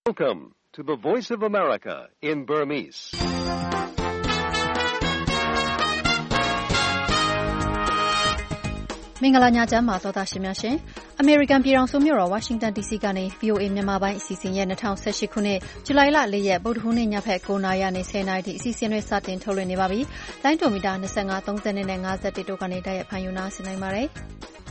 Welcome to the Voice of America in Burmese. ။မင်္ဂလာညချမ်းပါသောသားရှင်များရှင်။ American ပြည်ထောင်စုမြို့တော် Washington DC ကနေ VOA မြန်မာပိုင်းအစီအစဉ်ရဲ့2018ခုနှစ်ဇူလိုင်လ4ရက်ဗုဒ္ဓဟူးနေ့ညဖက်9:00နာရီနဲ့10:00နာရီထိအစီအစဉ်တွေစတင်ထုတ်လွှင့်နေပါပြီ။လိုင်းဒိုမီတာ25 30နဲ့51တို့ကနေတိုက်ရိုက်ဖန်ယူနာဆင်နိုင်ပါတယ်။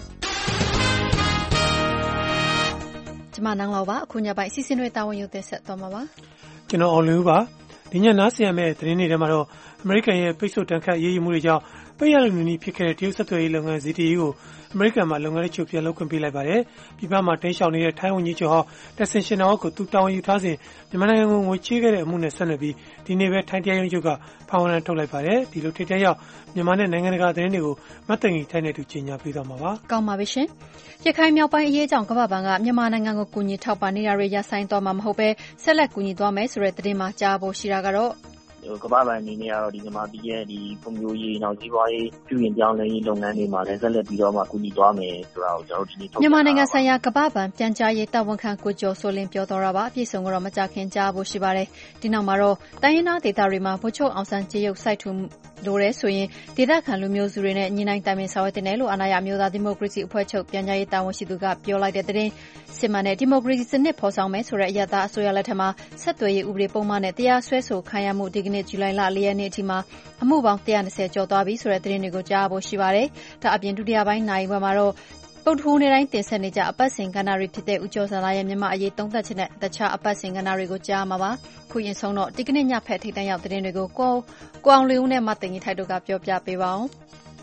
ကျွန်မနန်းလောက်ပါအခုညပိုင်းအစီအစဉ်တွေတာဝန်ယူသက်ဆက်သွားမှာပါ။ကျွန်တော်အောင်လူပါဒီညနားဆင်ရမယ့်သတင်းတွေထဲမှာတော့အမေရိကန်ရဲ့ပိတ်ဆို့တန်ခတ်ရေးယူမှုတွေကြောင့်ပိတ်ရလူနီဖြစ်ခဲ့တဲ့တရုတ်ဆက်သွယ်ရေးလုပ်ငန်း ZTE ကိုအမေရိကန်မှာလုပ်ငန်းတချို့ပြန်လုပ်ခွင့်ပေးလိုက်ပါတယ်။ပြည်ပမှာတင်းရှောင်နေတဲ့ထိုင်းဝန်ကြီးချုပ်ဟောင်းတက်ဆင်ရှင်နာဝတ်ကိုသူတာဝန်ယူထားစဉ်မြန်မာနိုင်ငံကိုငွေချေးခဲ့တဲ့အမှုနဲ့ဆက်နွယ်ပြီးဒီနေ့ပဲထိုင်းတရားရုံးချုပ်ကဖောင်ဝရမ်းထုတ်လိုက်ပါတယ်။ဒီလိုထိပ်တန်းရောက်မြန်မာနဲ့နိုင်ငံတကာသတင်းတွေကိုမတ်တငီထိုင်းနဲ့တူကြီးညာပေးသွားမှာပါ။ကောင်းပါပြီရှင်။ရခိုင်မြောက်ပိုင်းအရေးကြောင့်ကမ္ဘာ့ဘဏ်ကမြန်မာနိုင်ငံကိုကူညီထောက်ပံ့နေတာတွေရပ်ဆိုင်းသွားမှာမဟုတ်ပဲဆက်လက်ကူညီသွားမယ်ဆိုတဲ့သတင်းမှကြားဖို့ရှိတာကတော့ကမ္ဘာ့ဘဏ်အနေနဲ့ကတော့ဒီမြန်မာပြည်ရဲ့ဒီဖွံ့ဖြိုးရေးနောက်စီးပွားရေးပြုပြင်ပြောင်းလဲရေးလုပ်ငန်းတွေမှာလည်းဆက်လက်ပြီးတော့မှကူညီသွားမယ်ဆိုတာကိုကျွန်တော်တို့ဒီနေ့ထုတ်မြန်မာနိုင်ငံဆိုင်ရာကမ္ဘာ့ဘဏ်ပြန်ကြားရေးတာဝန်ခံကိုကျော်စိုးလင်းပြောတော်တာပါအပြည့်စုံကတော့မကြခင်ကြားဖို့ရှိပါတယ်ဒီနောက်မှာတော့တိုင်းရင်းသားဒေသတွေမှာဗိုလ်ချုပ်အောင်ဆန်းကြေးရုပ်စိုက်ထူလိုရဲဆိုရင်ဒေသခံလူမျိုးစုတွေနဲ့ညီနိုင်တိုင်ပင်ဆောင်ရွက်တဲ့လို့အာဏာရမျိုးသားဒီမိုကရေစီအဖွဲ့ချုပ်ပြန်ကြားရေးတာဝန်ရှိသူကပြောလိုက်တဲ့တဲ့စစ်မှန်တဲ့ဒီမိုကရေစီစနစ်ဖော်ဆောင်မယ်ဆိုတဲ့အရသာအစိုးရလက်ထက်မှာဆက်သွယ်ရေးဥပဒေပုံမှန်နဲ့တရားစွဲဆိုခံရမှုဒီကနေ့ဇူလိုင်လ4ရက်နေ့အထိမှာအမှုပေါင်း120ကျော်သွားပြီဆိုတဲ့သတင်းတွေကိုကြားဖို့ရှိပါတယ်ဒါအပြင်ဒုတိယပိုင်းနိုင်ဘက်မှာတော့ပုတ်ထိုးနေတိုင်းတင်ဆက်နေကြအပတ်စဉ်ကဏ္ဍတွေဖြစ်တဲ့ဥကျော်စံလာရဲ့မြန်မာအရေးသုံးသပ်ချက်နဲ့တခြားအပတ်စဉ်ကဏ္ဍတွေကိုကြားမှာပါခုရင်ဆုံးတော့ဒီကနေ့ညဖက်ထိပ်တန်းရောက်သတင်းတွေကိုကိုအောင်လေးဦးနဲ့မတင်ကြီးထိုက်တို့ကပြောပြပေးပါအောင်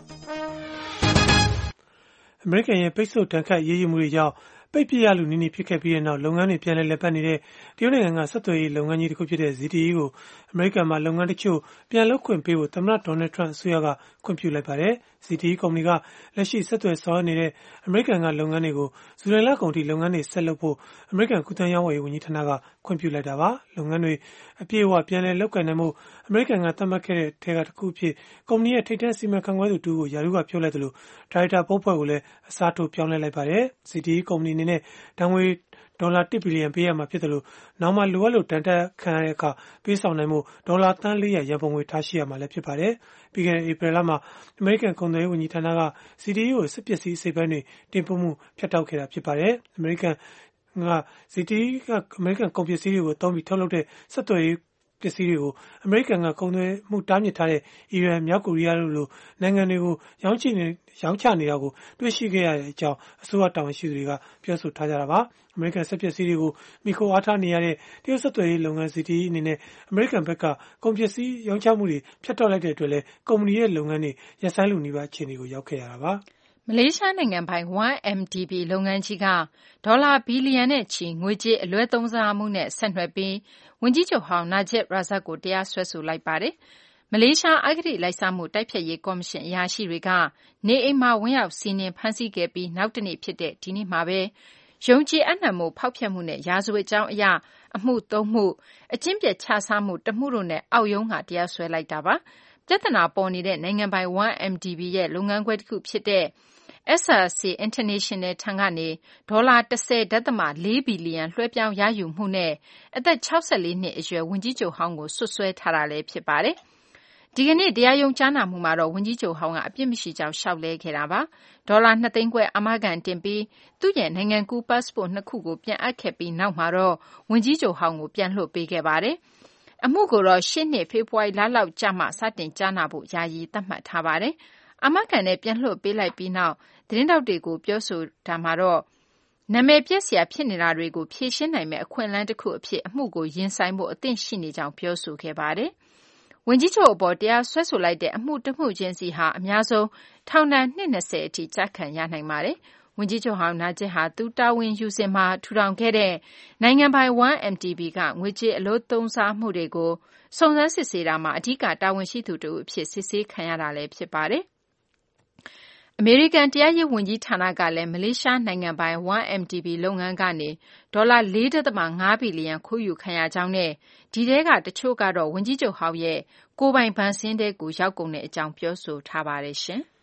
အမေရိကန်ရဲ့ပိတ်ဆို့တန်ခတ်ရေးယူမှုတွေကြောင့်ပိတ်ပြရလူနီးနီးဖြစ်ခဲ့ပြီးတဲ့နောက်လုပ်ငန်းတွေပြန်လည်ပတ်နေတဲ့တရုတ်နိုင်ငံကဆက်သွယ်ရေးလုပ်ငန်းကြီးတစ်ခုဖြစ်တဲ့ ZTE ကိုအမေရိကန်မှာလုပ်ငန်းတချို့ပြန်လုပ်ခွင့်ပေးဖို့သမ္မတဒေါ်နယ်ထရန့်အစိုးရကခွင့်ပြုလိုက်ပါတယ်။ ZTE ကုမ္ပဏီကလက်ရှိဆက်သွယ်ဆောင်ရွက်နေတဲ့အမေရိကန်ကလုပ်ငန်းတွေကိုဇူလိုင်လကုန်ထိလုပ်ငန်းတွေဆက်လုပ်ဖို့အမေရိကန်ကုသန်းရောင်းဝယ်ရေးဝန်ကြီးဌာနကခွင့်ပြုလိုက်တာပါ။လုပ်ငန်းတွေအပြည့်အဝပြန်လည်လုပ်ကိုင်နိုင်မှုအမေရိကန်ကသတ်မှတ်ခဲ့တဲ့ထဲကတစ်ခုဖြစ်ကုမ္ပဏီရဲ့ထိပ်တန်းစီမံခန့်ခွဲသူတူကိုယာရုကပြောလိုက်တယ်လို့ဒါရိုက်တာဘုတ်ဖွဲ့ကိုလည်းအစားထိုးပြောင်းလဲလိုက်ပါတယ်။ ZTE ကုမ္ပဏီအနေနဲ့ဒဏ်ငွေဒေါ်လာ1ဘီလီယံပေးရမှာဖြစ်တယ်လို့နောက်မှလိုအပ်လို့တန်တက်ခံရတဲ့အခါပေးဆောင်နိုင်မှုဒေါ်လာသန်း400ရန်ပုံငွေထားရှိရမှာလည်းဖြစ်ပါတယ်။ပြီးခဲ့တဲ့ဧပြီလမှာအမေရိကန်ကုန်သွယ်ရေးဝန်ကြီးဌာနက ZTE ကိုစစ်ပစ္စည်းအစိပ်ပိုင်းတွေတင်ပို့မှုဖြတ်တောက်ခဲ့တာဖြစ်ပါတယ်။အမေရိကန်က ZTE ကအမေရိကန်ကုန်ပစ္စည်းတွေကိုသုံးပြီးထုတ်လုပ်တဲ့ဆက်သွယ်ရေးပစ္စည်းတွေကိုအမေရိကန်ကကုန်သွယ်မှုတားမြစ်ထားတဲ့အီရန်မြောက်ကိုရီးယားတို့လိုနိုင်ငံတွေကိုရောင်းချနေတာကိုတွေ့ရှိခဲ့ရတဲ့အကြောင်းအစိုးရတာဝန်ရှိသူတွေကပြောဆိုထားကြတာပါအမေရိကန်စက်ပစ္စည်းတွေကိုမိခိုအားထားနေရတဲ့တရုတ်ဆက်သွယ်ရေးလုပ်ငန်း ZTE အနေနဲ့အမေရိကန်ဘက်ကကုန်ပစ္စည်းရောင်းချမှုတွေဖြတ်တောက်လိုက်တဲ့အတွက်လည်းကုမ္ပဏီရဲ့လုပ်ငန်းတွေရပ်ဆိုင်းလူနီးပါးအခြေအနေကိုရောက်ခဲ့ရတာပါမလေးရှားနိုင်ငံပိုင် 1MDB လုပ်ငန်းကြီးကဒေါ်လာဘီလီယံနဲ့ချီငွေကြေးအလွဲသုံးစားမှုနဲ့ဆက်နွယ်ပြီးဝန်ကြီးချုပ်ဟောင်းနာဂျစ်ရာဇတ်ကိုတရားစွဲဆိုလိုက်ပါတယ်။မလေးရှားအဂတိလိုက်စားမှုတိုက်ဖျက်ရေးကော်မရှင်အရာရှိတွေကနေအိမ်မှာဝင်ရောက်စီးနင်းဖမ်းဆီးခဲ့ပြီးနောက်တနေ့ဖြစ်တဲ့ဒီနေ့မှာပဲယုံကြည်အပ်နှံမှုဖောက်ဖျက်မှုနဲ့ရာဇဝတ်ကြောင်းအရအမှု3မှုအကျင့်ပျက်ခြစားမှု1မှုတို့နဲ့အောက်ရုံးကတရားစွဲလိုက်တာပါ။ပြဿနာပေါ်နေတဲ့နိုင်ငံပိုင် 1MDB ရဲ့လုပ်ငန်းခွဲတစ်ခုဖြစ်တဲ့SRC International ထံကနေဒေါ်လာ 10.4 ဘီလီယံလွှဲပြောင်းရယူမှုနဲ့အသက်64နှစ်အရွယ်ဝန်ကြီးချုပ်ဟောင်းကိုစွပ်စွဲထားတာလည်းဖြစ်ပါတယ်။ဒီကနေ့တရားရုံးကြားနာမှုမှာတော့ဝန်ကြီးချုပ်ဟောင်းကအပြစ်မရှိကြောင်းလျှောက်လဲခဲ့တာပါ။ဒေါ်လာ2သိန်းခွဲအာမခံတင်ပြီးသူ့ရဲ့နိုင်ငံကူး passport 2ခုကိုပြန်အပ်ခဲ့ပြီးနောက်မှာတော့ဝန်ကြီးချုပ်ဟောင်းကိုပြန်လွှတ်ပေးခဲ့ပါတယ်။အမှုကိုတော့ရှေ့နှစ်ဖေဖော်ဝါရီလလောက်ကြာမှစတင်ကြားနာဖို့ယာယီသတ်မှတ်ထားပါတယ်။အာမခံနဲ့ပြန်လွှတ်ပေးလိုက်ပြီးနောက်သတင်းတောက်တွေကိုပြောဆိုတာမှာတော့နာမည်ပျက်စရာဖြစ်နေတာတွေကိုဖြေရှင်းနိုင်မယ့်အခွင့်အလမ်းတစ်ခုအဖြစ်အမှုကိုရင်ဆိုင်ဖို့အသင့်ရှိနေကြောင်းပြောဆိုခဲ့ပါတယ်။ဝန်ကြီးချုပ်အပေါ်တရားစွဲဆိုလိုက်တဲ့အမှုတစ်မှုချင်းစီဟာအများဆုံးထောင်ဒဏ်နှစ်20အထိကျခံရနိုင်ပါတယ်။ဝန်ကြီးချုပ်ဟောင်းနာဂျစ်ဟာသူတာဝန်ယူစဉ်မှာထူထောင်ခဲ့တဲ့နိုင်ငံပိုင် 1MDB ကငွေကြေးအလွဲသုံးစားမှုတွေကိုစုံစမ်းစစ်ဆေးတာမှာအဓိကတာဝန်ရှိသူတစ်ဦးအဖြစ်စစ်ဆေးခံရတာလည်းဖြစ်ပါတယ်။အမေရိကန်တရားရေးဝန်ကြီးဌာနကလည်းမလေးရှားနိုင်ငံပိုင် 1MDB လုပ်ငန်းကနေဒေါ်လာ 4.5 ဘီလီယံခိုးယူခံရကြောင်းနဲ့ဒီထဲကတချို့ကတော့ဝန်ကြီးချုပ်ဟောင်းရဲ့ကိုယ်ပိုင်ဘဏ်စာရင်းထဲကိုရောက်ကုန်တဲ့အကြောင်းပြောဆိုထားပါတယ်ရှင်။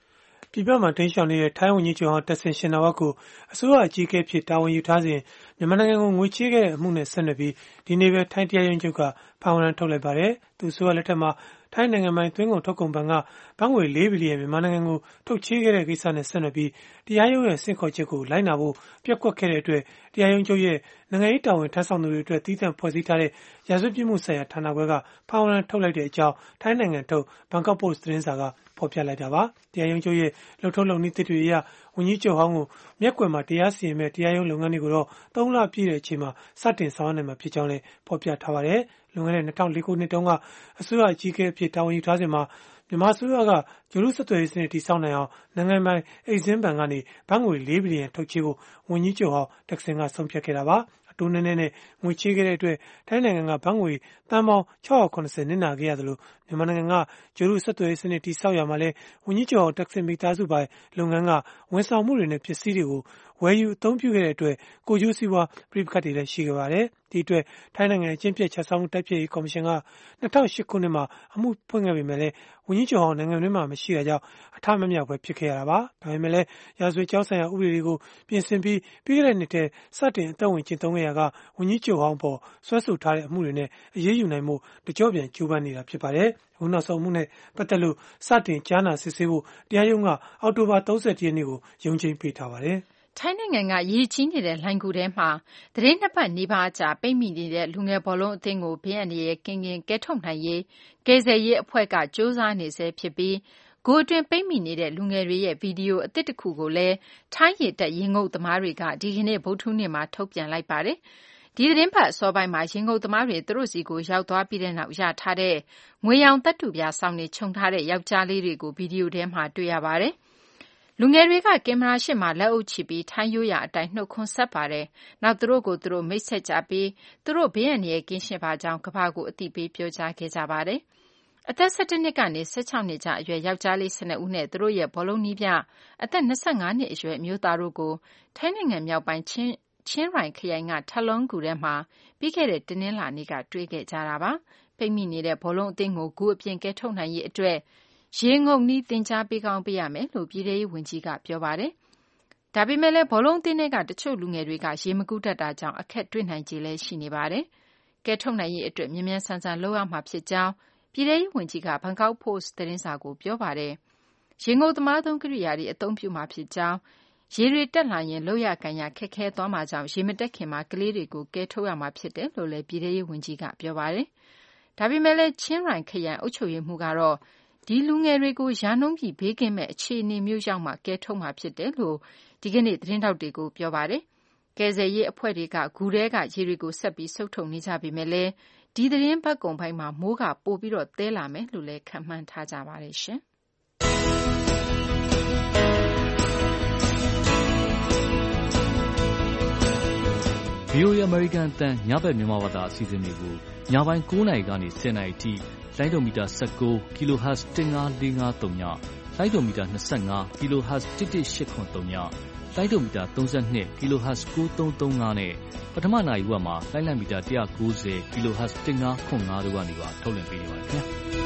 ပြည်ပမှာတိမ်းရှောင်နေတဲ့ထိုင်းဝန်ကြီးချုပ်ဟောင်းတက်ဆင်ရှင်နာဝတ်ကိုအစိုးရအကြီးအကဲဖြစ်တာဝန်ယူထားစဉ်မြန်မာနိုင်ငံကိုငွေချေးခဲ့တဲ့အမှုနဲ့ဆက်နွယ်ပြီးဒီနေ့ပဲထိုင်းတရားရုံးချုပ်ကဖမ်းဝရမ်းထုတ်လိုက်ပါတယ်။သူအစိုးရလက်ထက်မှာထိုင်းနိုင်ငံပိုင်သွင်းကုန်ထုတ်ကုန်ဘဏ်ကဘတ်ငွေ4 ဘီလီယံမြန်မာနိုင်ငံကိုထုတ်ချေးခဲ့တဲ့ကိစ္စနဲ့ဆက်နွယ်ပြီးတရားရုံးရဲ့ဆင့်ခေါ်ချက်ကိုလိုက်နာဖို့ပျက်ကွက်ခဲ့တဲ့အတွက်တရားရုံးချုပ်ရဲ့နိုင်ငံရေးတာဝန်ထမ်းဆောင်သူတွေအတွက်တည်တံ့ဖွဲ့စည်းထားတဲ့ရာဇဝတ်ပြစ်မှုဆိုင်ရာဌာနခွဲကဖမ်းဝရမ်းထုတ်လိုက်တဲ့အကြောင်းထိုင်းနိုင်ငံထုတ်ဘန်ကောက်ပို့စ်သတင်းစာကဖော်ပြလိုက်တာပါ။တရားရုံးချုပ်ရဲ့လှုပ်ထုံးလုပ်နည်းသစ်တွေအရဝန်ကြီးချုပ်ဟောင်းကိုမျက်ကွယ်မှာတရားစီရင်မဲ့တရားရုံးလုပ်ငန်းတွေကိုတော့3 လပြည့်တဲ့အချိန်မှာစတင်ဆောင်ရွက်နိုင်မှာဖြစ်ကြောင်းလည်းဖော်ပြထားပါတယ်။လွန်ခဲ့တဲ့2004 ခုနှစ်တုန်းကအစိုးရအကြီးအကဲအဖြစ်တာဝန်ယူထားစဉ်မှာမြန်မာအစိုးရကဂျိုလုဆက်သွယ်ရေးစနစ်တည်ဆောက်နိုင်အောင်နိုင်ငံပိုင်အိတ်ဇင်းဘဏ်ကနေဘတ်ငွေ4 ဘီလီယံထုတ်ချေးဖို့ဝန်ကြီးချုပ်ဟောင်းတက်ဆင်ကဆုံးဖြတ်ခဲ့တာပါ။တိုးနေနဲ့ငွေချေးခဲ့တဲ့အတွက်ထိုင်းနိုင်ငံကဘတ်ငွေတန်ပေါင်း690နစ်နာခဲ့ရသလိုမြန်မာနိုင်ငံကဂျိုလုဆက်သွယ်ရေးစနစ်တိဆောက်ရမှာလဲဝန်ကြီးချုပ်တက်ဆင်မိသားစုပိုင်လုပ်ငန်းကဝန်ဆောင်မှုတွေနဲ့ပစ္စည်းတွေကိုဝယ်ယူအသုံးပြုခဲ့တဲ့အတွက်ကိုကျိုးစည်းဝါးပြိပခတ်တွေလည်းရှိခဲ့ပါတယ်။ဒီအတွက်ထိုင်းနိုင်ငံအကျင့်ပြတ်ချစားမှုတိုက်ဖျက်ရေးကော်မရှင်က2008ခုနှစ်မှာအမှုဖွင့်ခဲ့ပေမဲ့လည်းဝန်ကြီးချုပ်ဟောင်းနိုင်ငံတွင်းမှာမရှိတာကြောင့်အထမမြောက်ပဲဖြစ်ခဲ့ရတာပါ။ဒါပေမဲ့လည်းရာဇဝတ်ကြောင်းဆိုင်ရာဥပဒေတွေကိုပြင်ဆင်ပြီးပြီးခဲ့တဲ့နှစ်ထဲစတင်အသက်ဝင်ကျင့်သုံးခဲ့ရကဝန်ကြီးချုပ်ဟောင်းပေါ်ဆွဲဆိုထားတဲ့အမှုတွေနဲ့အရေးယူနိုင်မှုတကြော့ပြန်ကြိုးပမ်းနေတာဖြစ်ပါတယ်။အခုနောက်ဆုံးမှုနဲ့ပတ်သက်လို့စတင်ကြားနာစစ်ဆေးဖို့တရားရုံးကအောက်တိုဘာ31 ရက်နေ့ကိုရုံးချိန်ပေးထားပါတယ်။ထိုင်းနိုင်ငံကရေကြီးနေတဲ့လှိုဏ်ဂူထဲမှာသီတင်း2 ပတ်နီးပါးကြာပိတ်မိနေတဲ့လူငယ်ဘောလုံးအသင်းကိုဘေးအန္တရာယ်ကင်းကယ်ထုတ်နိုင်ရေးကယ်ဆယ်ရေးအဖွဲ့ကစ조사နေဆဲဖြစ်ပြီးဂူအတွင်းပိတ်မိနေတဲ့လူငယ်တွေရဲ့ဗီဒီယိုအသစ်တစ်ခုကိုလည်းထိုင်းရေတပ်ရေငုပ်သမားတွေကဒီကနေ့ဗုဒ္ဓဟူးနေ့မှာထုတ်ပြန်လိုက်ပါတယ်။ဒီသတင်းပတ်အစောပိုင်းမှာရေငုပ်သမားတွေသူတို့စီကိုရောက်သွားပြီးတဲ့နောက်ရထားတဲ့ငွေရောင်သတ္တုပြားဆောင်နေခြုံထားတဲ့ယောက်ျားလေးတွေကိုဗီဒီယိုထဲမှာတွေ့ရပါတယ်။လူငယ်တွေကကင်မရာရှေ့မှာလက်အုပ်ချပြီးထိုင်းရိုးရာအတိုင်းနှုတ်ခွန်းဆက်ပါတယ်။နောက်သူတို့ကိုသူတို့မိတ်ဆက်ကြပြီးသူတို့ဘေးအန္တရာယ်ကင်းရှင်းပါကြောင်းကမ္ဘာကိုအသိပေးပြောကြားခဲ့ကြပါတယ်။အသက်17နှစ်ကနေ16နှစ်ကြားအရွယ်ယောက်ျားလေး12ဦးနဲ့သူတို့ရဲ့ဘောလုံးနည်းပြအသက်25နှစ်အရွယ်အမျိုးသားတို့ကိုထိုင်းနိုင်ငံမြောက်ပိုင်းချင်းရိုင်ခရိုင်ကထလွန်းဂူထဲမှာပြီးခဲ့တဲ့တင်းနှင်းလာနေ့ကတွေ့ခဲ့ကြတာပါ။ပိတ်မိနေတဲ့ဘောလုံးအသင်းကိုဂူအပြင်ကဲထုတ်နိုင်ရေးအတွက်ရေငုပ်နည်းသင်ကြားပေးကောင်းပေးရမယ်လို့ပြည်ထောင်ရေးဝန်ကြီးကပြောပါတယ်။ဒါပေမဲ့လည်းဘောလုံးအသင်းတွေကတချို့လူငယ်တွေကရေမကူးတတ်တာကြောင့်အခက်တွေ့နိုင်ခြေလည်းရှိနေပါတယ်။ကဲထုတ်နိုင်ရေးအတွက်မြန်မြန်ဆန်ဆန်လုပ်ရမှာဖြစ်ကြောင်းပြည်ထောင်ရေးဝန်ကြီးကဘန်ကောက်ပို့စ်သတင်းစာကိုပြောပါတယ်။ရေငုပ်သမားသုံးကိရိယာတွေအသုံးပြုမှာဖြစ်ကြောင်းရေတွေတက်လာရင်လောက်ရကန်ရခက်ခဲသွားမှာကြောင့်ရေမတက်ခင်မှာကလေးတွေကိုကဲထုတ်ရမှာဖြစ်တယ်လို့လည်းပြည်ထောင်ရေးဝန်ကြီးကပြောပါတယ်။ဒါပေမဲ့လည်းချင်းရိုင်ခရိုင်အုပ်ချုပ်ရေးမှူးကတော့ဒီလူငယ်တွေကိုရာနှုန်းပြည့်ဘေးကင်းမဲ့အခြေအနေမျိုးရောက်မှကဲထုတ်မှာဖြစ်တယ်လို့ဒီကနေ့သတင်းထောက်တွေကိုပြောပါတယ်။ကယ်ဆယ်ရေးအဖွဲ့တွေကဂူထဲကရေတွေကိုဆက်ပြီးစုပ်ထုတ်နေကြပေမဲ့လည်းဒီသတင်းပတ်ကုန်ပိုင်းမှာမိုးကပိုပြီးတော့သဲလာမယ်လို့လည်းခန့်မှန်းထားကြပါတယ်ရှင်။ VOA American အသံညဘက်မြန်မာဘာသာအစီအစဉ်တွေကိုညပိုင်း9 နာရီကနေ10 နာရီထိလိုင်းဒိုမီတာ19 kHz 15453ညလိုင်းဒိုမီတာ25 kHz 11883ညလိုင်းဒိုမီတာ32 kHz 9335နဲ့ပထမနာရီဝက်မှာလိုင်းလံမီတာ190 kHz 1505တို့ကနေပါထုတ်လွှင့်ပေးနေပါတယ်ခင်ဗျာ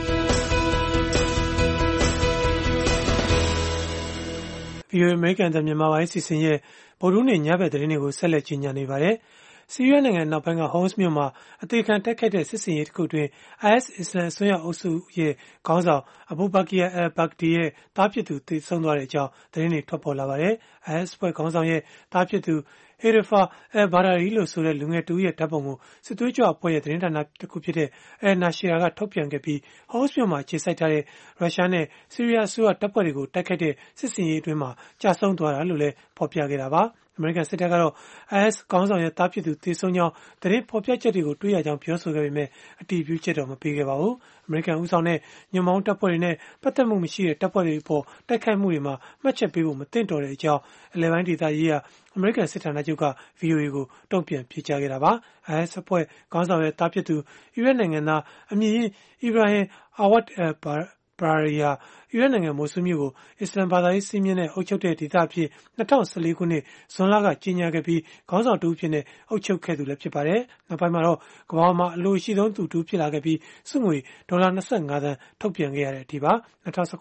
။ VOA American အသံမြန်မာပိုင်းစီစဉ်ရဲ့ဗုဒ္ဓဟူးနေ့ညဘက်သတင်းတွေကိုဆက်လက်ကြီးညာနေပါတယ်။ဆီးရီးယားနိုင်ငံနောက်ပိုင်းက Homs မြို့မှာအသေးခံတိုက်ခိုက်တဲ့စစ်စင်ရေးတစ်ခုတွင် IS အစ္စလာမ်အစွန်းရောက်အုပ်စုရဲ့ခေါင်းဆောင် Abu Bakr al-Baghdadi ရဲ့သားဖြစ်သူသေဆုံးသွားတဲ့အကြောင်းသတင်းတွေထွက်ပေါ်လာပါတယ်။ IS အဖွဲ့ခေါင်းဆောင်ရဲ့သားဖြစ်သူ Haider al-Badri လို့ဆိုတဲ့လူငယ်တူရဲ့ဓာတ်ပုံကိုစစ်သွေးကြွအဖွဲ့ရဲ့သတင်းဌာနတစ်ခုဖြစ်တဲ့ Al-Nashira ကထုတ်ပြန်ခဲ့ပြီး Homs မြို့မှာခြေစိုက်ထားတဲ့ရုရှားနဲ့ဆီးရီးယားအစိုးရတပ်ဖွဲ့တွေကိုတိုက်ခိုက်တဲ့စစ်စင်ရေးအတွင်းမှာကြာဆုံးသွားတာလို့လည်းဖော်ပြခဲ့တာပါ။ အမေရိကန်စစ်တပ်ကတော့ IS ခေါင်းဆောင်ရဲ့သားဖြစ်သူသေဆုံးကြောင်းသတင်းဖော်ပြချက်တွေကိုတွေ့ရကြောင်းပြောဆိုခဲ့ပေမဲ့အတည်ပြုချက်တော့မပေးခဲ့ပါဘူး။အမေရိကန်ဦးဆောင်တဲ့ညွန့်ပေါင်းတပ်ဖွဲ့တွေနဲ့ပတ်သက်မှုမရှိတဲ့တပ်ဖွဲ့တွေအပေါ်တိုက်ခိုက်မှုတွေမှာမှတ်ချက်ပေးဖို့မသင့်တော်တဲ့အကြောင်းအလဲပိုင်းဒေသရေးအမေရိကန်စစ်ဌာနချုပ်က VOA ကိုတုံ့ပြန်ဖြေကြားခဲ့တာပါ။ IS အဖွဲ့ခေါင်းဆောင်ရဲ့သားဖြစ်သူအီရတ်နိုင်ငံသားအမည်ရင်း Ibrahim Awad al-Bahri ဟာအီရတ်နိုင်ငံမိုဆူမြို့ကိုအစ္စလာမ်ဘာသာရေးစည်းမျဉ်းနဲ့အုပ်ချုပ်တဲ့ဒေသအဖြစ်2014ခုနှစ်ဇွန်လကကြေညာခဲ့ပြီးခေါင်းဆောင်တဦးဖြစ်တဲ့အုပ်ချုပ်ခဲ့သူလည်းဖြစ်ပါတယ်။နောက်ပိုင်းမှာတော့ကမ္ဘာမှာအလိုရှိဆုံးသူတူဖြစ်လာခဲ့ပြီးစုငွေဒေါ်လာ25 သန်းထုတ်ပြန်ခဲ့ရတဲ့အထိပါ။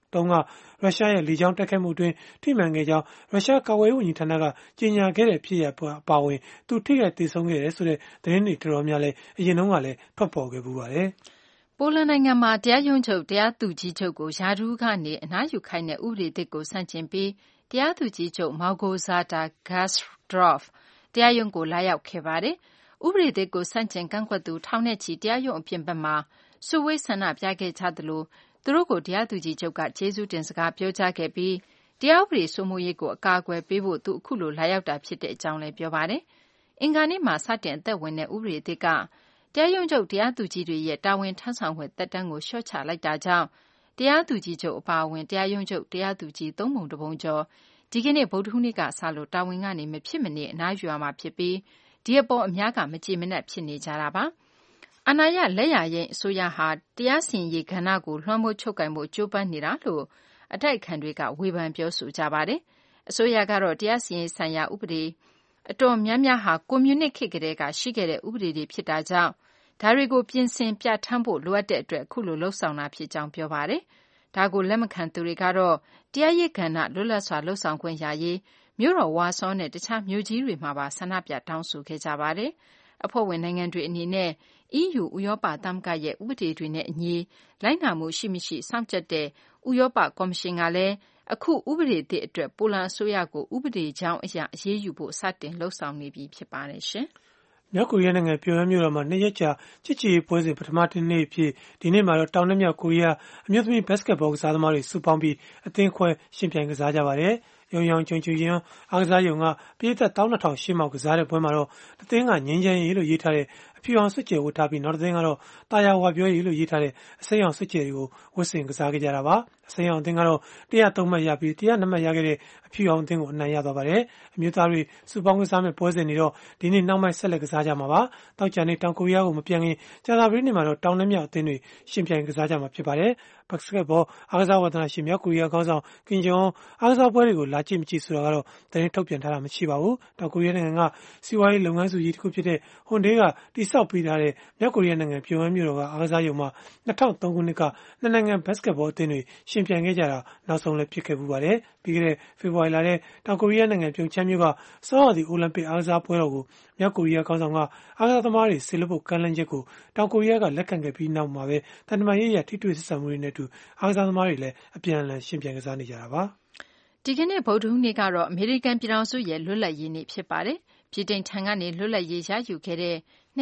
တုန်းကရုရှားရဲ့လေကြောင်းတိုက်ခိုက်မှုအတွင်းထိမှန်ခဲ့ကြောင်းရုရှားကာကွယ်ရေးဝန်ကြီးဌာနကကြေညာခဲ့တဲ့ဖြစ်ရပ်အပါအဝင်သူထိခိုက်သေဆုံးခဲ့တယ်ဆိုတဲ့သတင်းတွေတော်တော်များလည်းအရင်တုန်းကလည်းထွက်ပေါ်ခဲ့ပူပါတယ်။ပိုလန်နိုင်ငံမှာတရားရုံးချုပ်တရားသူကြီးချုပ်ကိုရာထူးကနေအနားယူခိုင်းတဲ့ဥပဒေသစ်ကိုဆန့်ကျင်ပြီးတရားသူကြီးချုပ် Małgorzata Gajdorf တရားရုံးကိုလာရောက်ခဲ့ပါတယ်။ဥပဒေသစ်ကိုဆန့်ကျင်ကန့်ကွက်သူထောင်နဲ့ချီတရားရုံးအပြင်ဘက်မှာစုဝေးဆန္ဒပြခဲ့ကြသလိုသူတို့ကိုတရားသူကြီးချုပ်ကကျေးဇူးတင်စကားပြောကြားခဲ့ပြီးတရားဥပဒေစိုးမိုးရေးကိုအကာအကွယ်ပေးဖို့သူအခုလိုလာရောက်တာဖြစ်တဲ့အကြောင်းလည်းပြောပါတယ်။အင်္ဂါနေ့မှာစတင်အသက်ဝင်တဲ့ဥပဒေသစ်ကတရားရုံးချုပ်တရားသူကြီးတွေရဲ့တာဝန်ထမ်းဆောင်ခွင့်သက်တမ်းကိုလျှော့ချလိုက်တာကြောင့်တရားသူကြီးချုပ်အပါအဝင်တရားရုံးချုပ်တရားသူကြီး3 ပုံ 1 ပုံကျော်ဒီကနေ့ဗုဒ္ဓဟူးနေ့ကစလို့တာဝန်ကနေမဖြစ်မနေအနားယူရမှာဖြစ်ပြီးဒီအပေါ်အများကမကြေမနက်ဖြစ်နေကြတာပါ။အာဏာရလက်ယာယိမ်းအစိုးရဟာတရားစီရင်ရေးကဏ္ဍကိုလွှမ်းမိုးချုပ်ကိုင်မှုကြိုးပမ်းနေတာလို့အတိုက်အခံတွေကဝေဖန်ပြောဆိုကြပါတယ်။အစိုးရကတော့တရားစီရင်ရေးဆိုင်ရာဥပဒေအတော်များများဟာကွန်မြူနစ်ခေတ်ကတည်းကရှိခဲ့တဲ့ဥပဒေတွေဖြစ်တာကြောင့်ဒါတွေကိုပြင်ဆင်ပြဋ္ဌာန်းဖို့လိုအပ်တဲ့အတွက်အခုလိုလှုံ့ဆော်တာဖြစ်ကြောင်းပြောပါတယ်။ဒါကိုလက်မခံသူတွေကတော့တရားရေးကဏ္ဍလွတ်လပ်စွာလှုပ်ဆောင်ခွင့်ရရေးမြို့တော်ဝါဆောနဲ့တခြားမြို့ကြီးတွေမှာပါဆန္ဒပြတောင်းဆိုခဲ့ကြပါတယ်။အဖွဲ့ဝင်နိုင်ငံတွေအနေနဲ့ EU ဥရောပသမဂ္ဂရဲ့ဥပဒေတွေနဲ့အညီလိုက်နာမှုရှိမရှိစောင့်ကြပ်တဲ့ဥရောပကော်မရှင်ကလည်းအခုဥပဒေသစ်အတွက်ပိုလန်အစိုးရကိုဥပဒေကြောင်းအရအရေးယူဖို့စတင်လှုံ့ဆော်နေပြီဖြစ်ပါတယ်ရှင်။မြောက်ကိုရီးယားနိုင်ငံပြုံယမ်းမြို့တော်မှာ2ရက်ကြာချစ်ကြည်ရေးပွဲစဉ်ပထမနေ့အဖြစ်ဒီနေ့မှာတော့တောင်နဲ့မြောက်ကိုရီးယားအမျိုးသမီးဘတ်စကတ်ဘောကစားသမားတွေစုပေါင်းပြီးအသင်းခွဲရှင်ပြိုင်ကစားကြပါတယ်။ရုံရောင်ကျုံချူရင်အားကစားရုံကပြည်သက်12,000ရှေ့မှောက်ကစားတဲ့ပွဲမှာတော့တသင်းကငင်းချမ်းရေးလို့ရေးထားတဲ့အဖြူအောင်စွတ်ကျယ်ဝတ်ထားပြီးနောက်တသင်းကတော့တာယာဝါပြောရေးလို့ရေးထားတဲ့အစိမ်းအောင်စွတ်ကျယ်တွေကိုဝတ်ဆင်ကစားခဲ့ကြတာပါ။အစိမ်းအောင်အသင်းကတော့103မှတ်ရပြီး102မှတ်ရခဲ့တဲ့အဖြူအောင်အသင်းကိုအနိုင်ရသွားပါတယ်။အမျိုးသားတွေစုပေါင်းကစားမဲ့ပွဲစဉ်တွေတော့ဒီနေ့နောက်ပိုင်းဆက်လက်ကစားကြမှာပါ။တောက်ကြနေ့တောင်ကိုရီးယားကိုမပြန်ခင်ကြာသပတေးနေ့မှာတော့တောင်နဲ့မြောက်အသင်းတွေရှင်ပြိုင်ကစားကြမှာဖြစ်ပါတယ်။ဘတ်စကတ်ဘောအားကစားဝါသနာရှင်မြောက်ကိုရီးယားခေါင်းဆောင်ကင်ဂျုံအားကစားပွဲတွေကိုလာကြည့်မကြည့်ဆိုတာကတော့သတင်းထုတ်ပြန်ထားတာမရှိပါဘူး။တောင်ကိုရီးယားနိုင်ငံကစီးပွားရေးလုပ်ငန်းစုကြီးတစ်ခုဖြစ်တဲ့ဟွန်ဒေးကတိစောက်ပေးထားတဲ့မြောက်ကိုရီးယားနိုင်ငံပြုံယမ်းမြို့တော်ကအားကစားရုံမှာ2003ခုနှစ်ကနှစ်နိုင်ငံဘတ်စကတ်ဘောအသင်းတွေရှင်ပြိုင်ခဲ့ကြတာနောက်ဆုံးလည်းဖြစ်ခဲ့ပူပါတယ်။ပြီးခဲ့တဲ့ဖေဖော်ဝါရီလထဲတောင်ကိုရီးယားနိုင်ငံပြုံချမ်းမြို့ကဆောင်းရာသီအိုလံပစ်အားကစားပွဲတော်ကိုမြောက်ကိုရီးယားခေါင်းဆောင်ကအားကစားသမားတွေဆေလွတ်ဖို့ကမ်းလှမ်းချက်ကိုတောင်ကိုရီးယားကလက်ခံခဲ့ပြီးနောက်မှာပဲတန်တမာရေးရထိတွေ့ဆက်ဆံမှုတွေနဲ့အတူအားကစားသမားတွေလည်းအပြန်အလှန်ရှင်ပြိုင်ကစားနေကြတာပါ။ဒီကနေ့ဗုဒ္ဓဟူးနေ့ကတော့အမေရိကန်ပြည်ထောင်စုရဲ့လွတ်လပ်ရေးနေ့ဖြစ်ပါတယ်။ပြည်တိုင်ထံကနေလွတ်လပ်ရေးရယူခဲ့တဲ့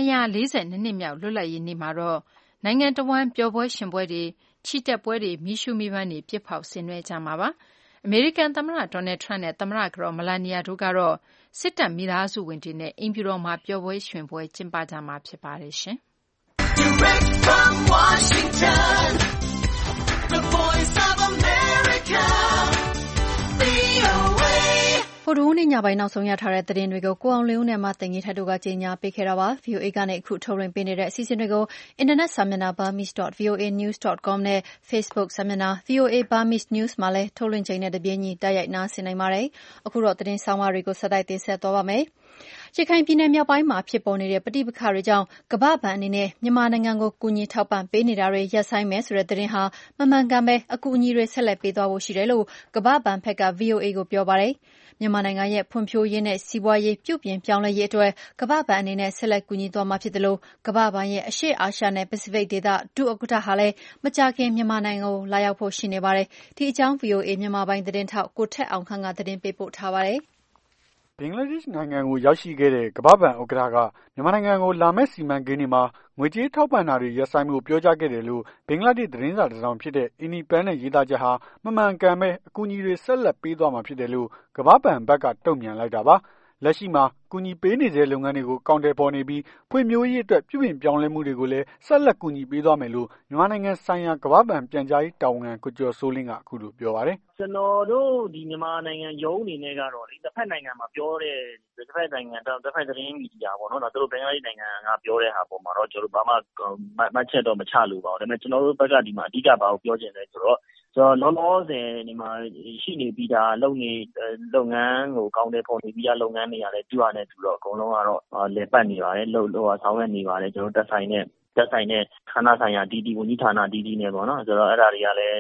242နှစ်မြောက်လွတ်လပ်ရေးနေ့မှာတော့နိုင်ငံတော်ဝန်ပျော်ပွဲရှင်ပွဲတွေချီတက်ပွဲတွေမီးရှူးမီးပန်းတွေပြစ်ဖောက်ဆင်နွှဲကြမှာပါ။အမေရိကန်သမ္မတဒေါ်နယ်ထရန့်နဲ့သမ္မတကတော်မလာနီယာတို့ကတော့စစ်တပ်မိသားစုဝင်တွေနဲ့အိမ်ဖြူတော်မှာပျော်ပွဲရှင်ပွဲကျင်းပကြမှာဖြစ်ပါတယ်ရှင်။ Direct from Washington, the Voice of America, VOA ဗုဒ္ဓဟူးနေ့ညပိုင်းနောက်ဆုံးရထားတဲ့သတင်းတွေကိုကိုအောင်လင်းဦးနဲ့မသိင်္ဂီထက်တို့ကကြေညာပေးခဲ့တာပါ။ VOA ကနေအခုထုတ်လွှင့်ပေးနေတဲ့အစီအစဉ်တွေကိုအင်တာနက်စာမျက်နှာ burmese.voanews.com နဲ့ Facebook စာမျက်နှာ VOA Burmese News မှာလည်းထုတ်လွှင့်ချိန်နဲ့တပြေးညီတိုက်ရိုက်နားဆင်နိုင်ပါတယ်။အခုတော့သတင်းဆောင်မတွေကိုဆက်တိုက်တင်ဆက်သွားပါမယ်။ရခိုင်ပြည်နယ်မြောက်ပိုင်းမှာဖြစ်ပေါ်နေတဲ့ပဋိပက္ခတွေကြောင့်ကမ္ဘာ့ဘဏ်အနေနဲ့မြန်မာနိုင်ငံကိုကူညီထောက်ပံ့ပေးနေတာတွေရပ်ဆိုင်းမယ်ဆိုတဲ့သတင်းဟာမမှန်ကန်ပဲအကူအညီတွေဆက်လက်ပေးသွားဖို့ရှိတယ်လို့ကမ္ဘာ့ဘဏ်ဘက်က VOA ကိုပြောပါတယ်။မြန်မာနိုင်ငံရဲ့ဖွံ့ဖြိုးရေးနဲ့စီးပွားရေးပြုပြင်ပြောင်းလဲရေးအတွက်ကမ္ဘာ့ဘဏ်အနေနဲ့ဆက်လက်ကူညီသွားမှာဖြစ်တယ်လို့ကမ္ဘာ့ဘဏ်ရဲ့အရှေ့အာရှနဲ့ပစိဖိတ်ဒေသဒုဥက္ကဋ္ဌဟာလည်းမကြာခင်မြန်မာနိုင်ငံကိုလာရောက်ဖို့ရှိနေပါတယ်။ဒီအကြောင်း VOA မြန်မာပိုင်းသတင်းထောက်ကိုထက်အောင်ခန့်ကသတင်းပေးပို့ထားပါတယ်။ဘင်္ဂလားဒေ့ရှ်နိုင်ငံကိုရောက်ရှိခဲ့တဲ့ကမ္ဘာ့ဘဏ်ဥက္ကဋ္ဌကမြန်မာနိုင်ငံကိုလာမယ့်စီမံကိန်းတွေမှာငွေကြေးထောက်ပံ့တာတွေရပ်ဆိုင်းမှုပြောကြားခဲ့တယ်လို့ဘင်္ဂလားဒေ့ရှ်သတင်းစာတစ်စောင်ဖြစ်တဲ့ Independent ရေးသားချက်ဟာမမှန်ကန်ပဲအကူအညီတွေဆက်လက်ပေးသွားမှာဖြစ်တယ်လို့ကမ္ဘာ့ဘဏ်ဘက်ကတုံ့ပြန်လိုက်တာပါ။လက်ရှိမှာကူညီပေးနေတဲ့လုပ်ငန်းတွေကိုကောင်တယ်ပေါ်နေပြီးဖွံ့ဖြိုးရေးအတွက်ပြုပြင်ပြောင်းလဲမှုတွေကိုလည်းဆက်လက်ကူညီပေးသွားမယ်လို့မြန်မာနိုင်ငံဆိုင်ရာကမ္ဘာ့ဘဏ်ပြန်ကြားရေးတာဝန်ခံကိုကျော်စိုးလင်းကအခုလိုပြောပါတယ်။ကျွန်တော်တို့ဒီမြန်မာနိုင်ငံရုံးအနေနဲ့ကတော့ဒီတစ်ဖက်နိုင်ငံမှာပြောတဲ့တစ်ဖက်နိုင်ငံတစ်ဖက်သတင်းမီဒီယာပေါ့နော်။သူတို့ဘင်္ဂလားဒေ့ရှ်နိုင်ငံကပြောတဲ့ဟာပေါ်မှာတော့ကျွန်တော်တို့ဘာမှမှတ်ချက်တော့မချလို့ပါဘူး။ဒါပေမဲ့ကျွန်တော်တို့ဘက်ကဒီမှာအဓိကဘာကိုပြောချင်လဲဆိုတော့လောလောဆယ်ဒီမှာရှိနေပြီးသားလုပ်ငန်းကိုကောင်းတဲ့ပေါ်နေပြီးသားလုပ်ငန်းတွေရတယ်သူ့ဟာနဲ့သူတော့အကုန်လုံးကတော့လည်ပတ်နေပါတယ်ဆောင်ရွက်နေပါတယ်ကျွန်တော်တက်ဆိုင်တဲ့ဌာနဆိုင်ရာဝန်ကြီးဌာနနဲ့ပေါ့နော်ဆိုတော့အဲ့ဒါတွေကလည်း